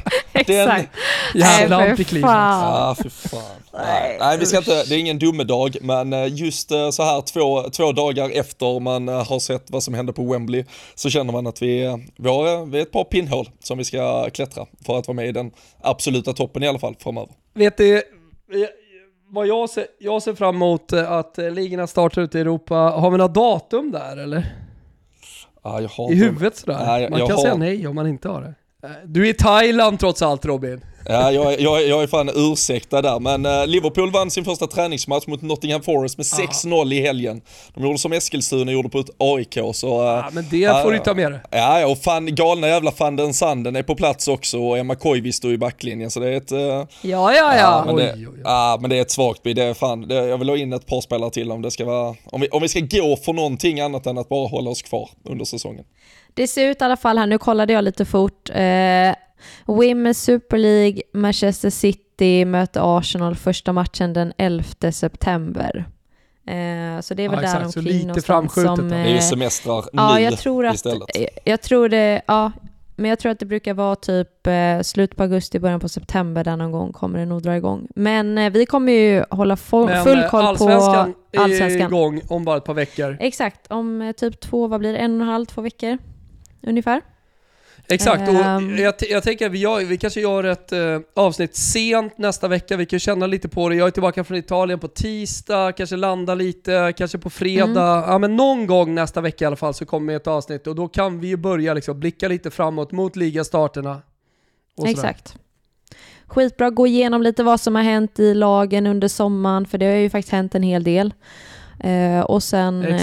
S2: jävla antiklimax.
S1: Ja, för fan. Nej, vi ska inte, det är ingen dummedag, men just så här 2 dagar efter man har sett vad som hände på Wembley så känner man att vi är ett par pinnhål som vi ska klättra för att vara med i den absoluta toppen i alla fall framöver.
S2: Vet du vad jag ser fram emot att ligorna startar ut i Europa? Har vi några datum där eller?
S1: Ja, jag har
S2: i huvudet sådär.
S1: Nej,
S2: man kan säga nej om man inte har det. Du är i Thailand trots allt, Robin.
S1: Ja, jag är fan ursäktad där. Men Liverpool vann sin första träningsmatch mot Nottingham Forest med 6-0 i helgen. De gjorde som Eskilstuna gjorde på ett AIK. Så,
S2: men det får du ta med dig.
S1: Ja, och galna jävla Van den Sanden är på plats också. Och Emma Koivisto står i backlinjen. Så det är ett...
S3: Ja.
S1: Men det är ett svagt bud. Jag vill ha in ett par spelare till om det ska vara... Om vi ska gå för någonting annat än att bara hålla oss kvar under säsongen.
S3: Det ser ut i alla fall här, nu kollade jag lite fort. Women's Super League, Manchester City möter Arsenal första matchen den 11 september. Så det är väl där omkring
S2: lite
S3: någonstans som...
S1: det är ju semestrar nu istället.
S3: Jag tror att det brukar vara typ slut på augusti, början på september, där någon gång kommer det nog dra igång. Men vi kommer ju hålla full koll på Allsvenskan.
S2: Är igång om bara ett par veckor.
S3: Exakt, om typ 2 veckor ungefär.
S2: Exakt, och jag tänker att vi kanske gör ett avsnitt sent nästa vecka. Vi kan känna lite på det. Jag är tillbaka från Italien på tisdag, kanske landa lite, kanske på fredag. Ja, men någon gång nästa vecka i alla fall så kommer ett avsnitt. Och då kan vi ju börja liksom blicka lite framåt mot ligastarterna.
S3: Exakt. Skitbra, gå igenom lite vad som har hänt i lagen under sommaren. För det har ju faktiskt hänt en hel del. Och sen...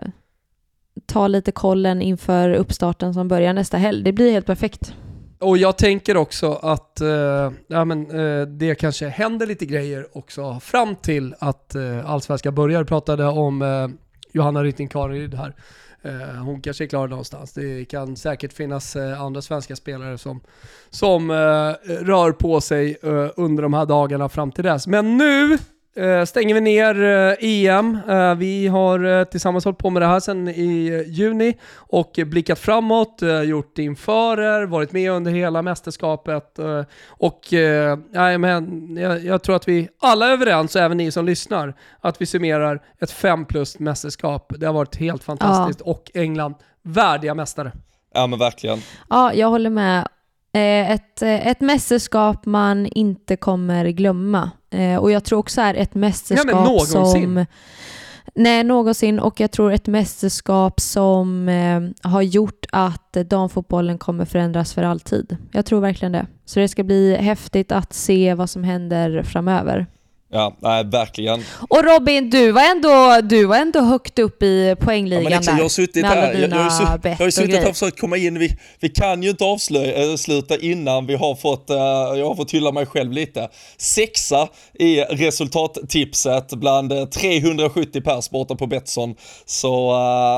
S3: ta lite kollen inför uppstarten som börjar nästa helg. Det blir helt perfekt.
S2: Och jag tänker också att det kanske händer lite grejer också fram till att Allsvenskan börjar. Jag pratade om Johanna Rytting-Karin här. Hon kanske är klar någonstans. Det kan säkert finnas andra svenska spelare som rör på sig under de här dagarna fram till dess. Men nu stänger vi ner EM. Vi har tillsammans hållit på med det här sedan i juni och blickat framåt, gjort införer, varit med under hela mästerskapet och jag tror att vi alla är överens, och även ni som lyssnar, att vi summerar ett 5+ mästerskap. Det har varit helt fantastiskt och England värdiga mästare.
S1: Ja, men verkligen.
S3: Ja, jag håller med. Ett mästerskap man inte kommer glömma. Och jag tror också är ett mästerskap någonsin. Och jag tror ett mästerskap som har gjort att damfotbollen kommer förändras för alltid. Jag tror verkligen det. Så det ska bli häftigt att se vad som händer framöver.
S1: Ja, verkligen.
S3: Och Robin, du var ändå högt upp i poängligan där.
S1: Jag har suttit här och försökt komma in. Vi kan ju inte avsluta innan jag har fått hylla mig själv lite. 6:a i resultattipset bland 370 pers borta på Betsson. Så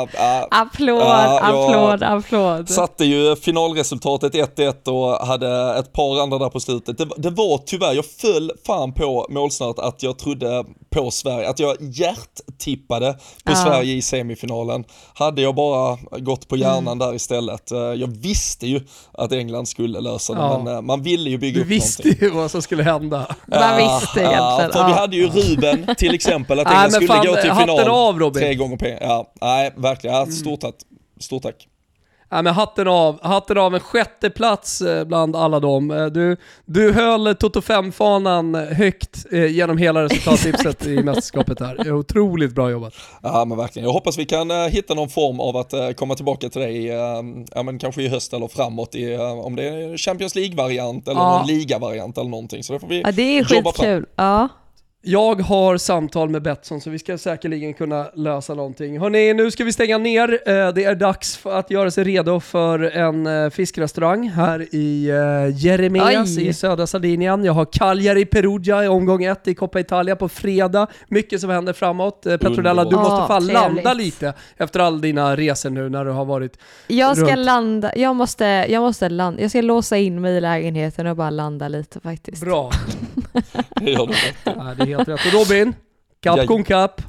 S3: applåd.
S1: Satte ju finalresultatet 1-1 och hade ett par andra där på slutet. Det var tyvärr, jag föll fan på målsnöret att jag trodde på Sverige, att jag hjärttippade på Sverige i semifinalen. Hade jag bara gått på hjärnan där istället. Jag visste ju att England skulle lösa det, men man ville ju bygga upp någonting.
S2: Du visste ju vad som skulle hända.
S3: Man visste egentligen.
S1: För vi hade ju Ruben till exempel, att England skulle gå till final
S2: av, Robin.
S1: 3 gånger på. Verkligen. Stort tack.
S2: Ja, men hatten av en 6:e plats bland alla dem. Du höll Toto 5-fanan högt genom hela resultattipset i mästerskapet här. Otroligt bra jobbat.
S1: Ja, men verkligen. Jag hoppas vi kan hitta någon form av att komma tillbaka till dig, men kanske i höst eller framåt, om det är Champions League-variant eller någon liga-variant eller någonting. Så det får vi
S3: det är skitkul. Ja.
S2: Jag har samtal med Betsson, så vi ska säkerligen kunna lösa någonting. Hörrni, nu ska vi stänga ner. Det är dags för att göra sig redo för en fiskrestaurang här i Jeremeas i södra Sardinien. Jag har Cagliari Perugia i omgång 1 i Coppa Italia på fredag. Mycket som händer framåt. Petronella, du måste fan landa lite efter all dina resor nu när du har varit
S3: Jag ska
S2: runt.
S3: landa. Jag måste landa. Jag ska låsa in mig i lägenheten och bara landa lite faktiskt.
S2: Bra.
S1: Det gör du.
S2: Ja, det är helt rätt. Och Robin, Cap con cap.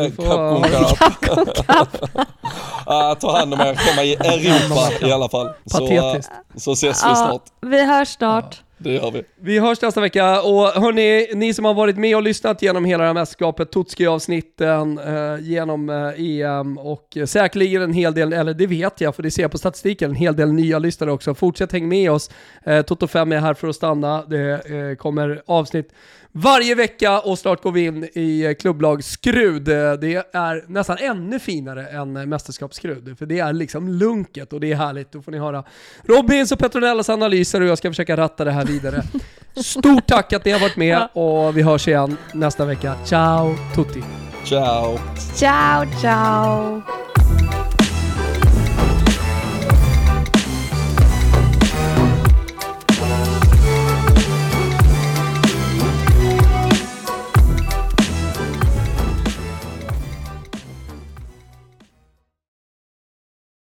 S1: Ta hand om er, komma i Europa i alla fall.
S2: Patetiskt.
S1: Så ses vi snart.
S3: Vi hörs snart.
S1: Det gör vi.
S2: Vi hörs nästa vecka, och hörni, ni som har varit med och lyssnat genom hela det här mästerskapet, Totski-avsnitten, genom EM, och säkerligen en hel del, eller det vet jag för det ser jag på statistiken, en hel del nya lyssnare också. Fortsätt häng med oss. Toto 5 är här för att stanna. Det kommer avsnitt varje vecka, och snart går vi in i klubblag Skrud. Det är nästan ännu finare än mästerskapsskrud, för det är liksom lunket och det är härligt. Då får ni höra Robins och Petronellas analyser, och jag ska försöka ratta det här vidare. Stort tack att ni har varit med, och vi hörs igen nästa vecka. Ciao tutti.
S1: Ciao.
S3: Ciao, ciao.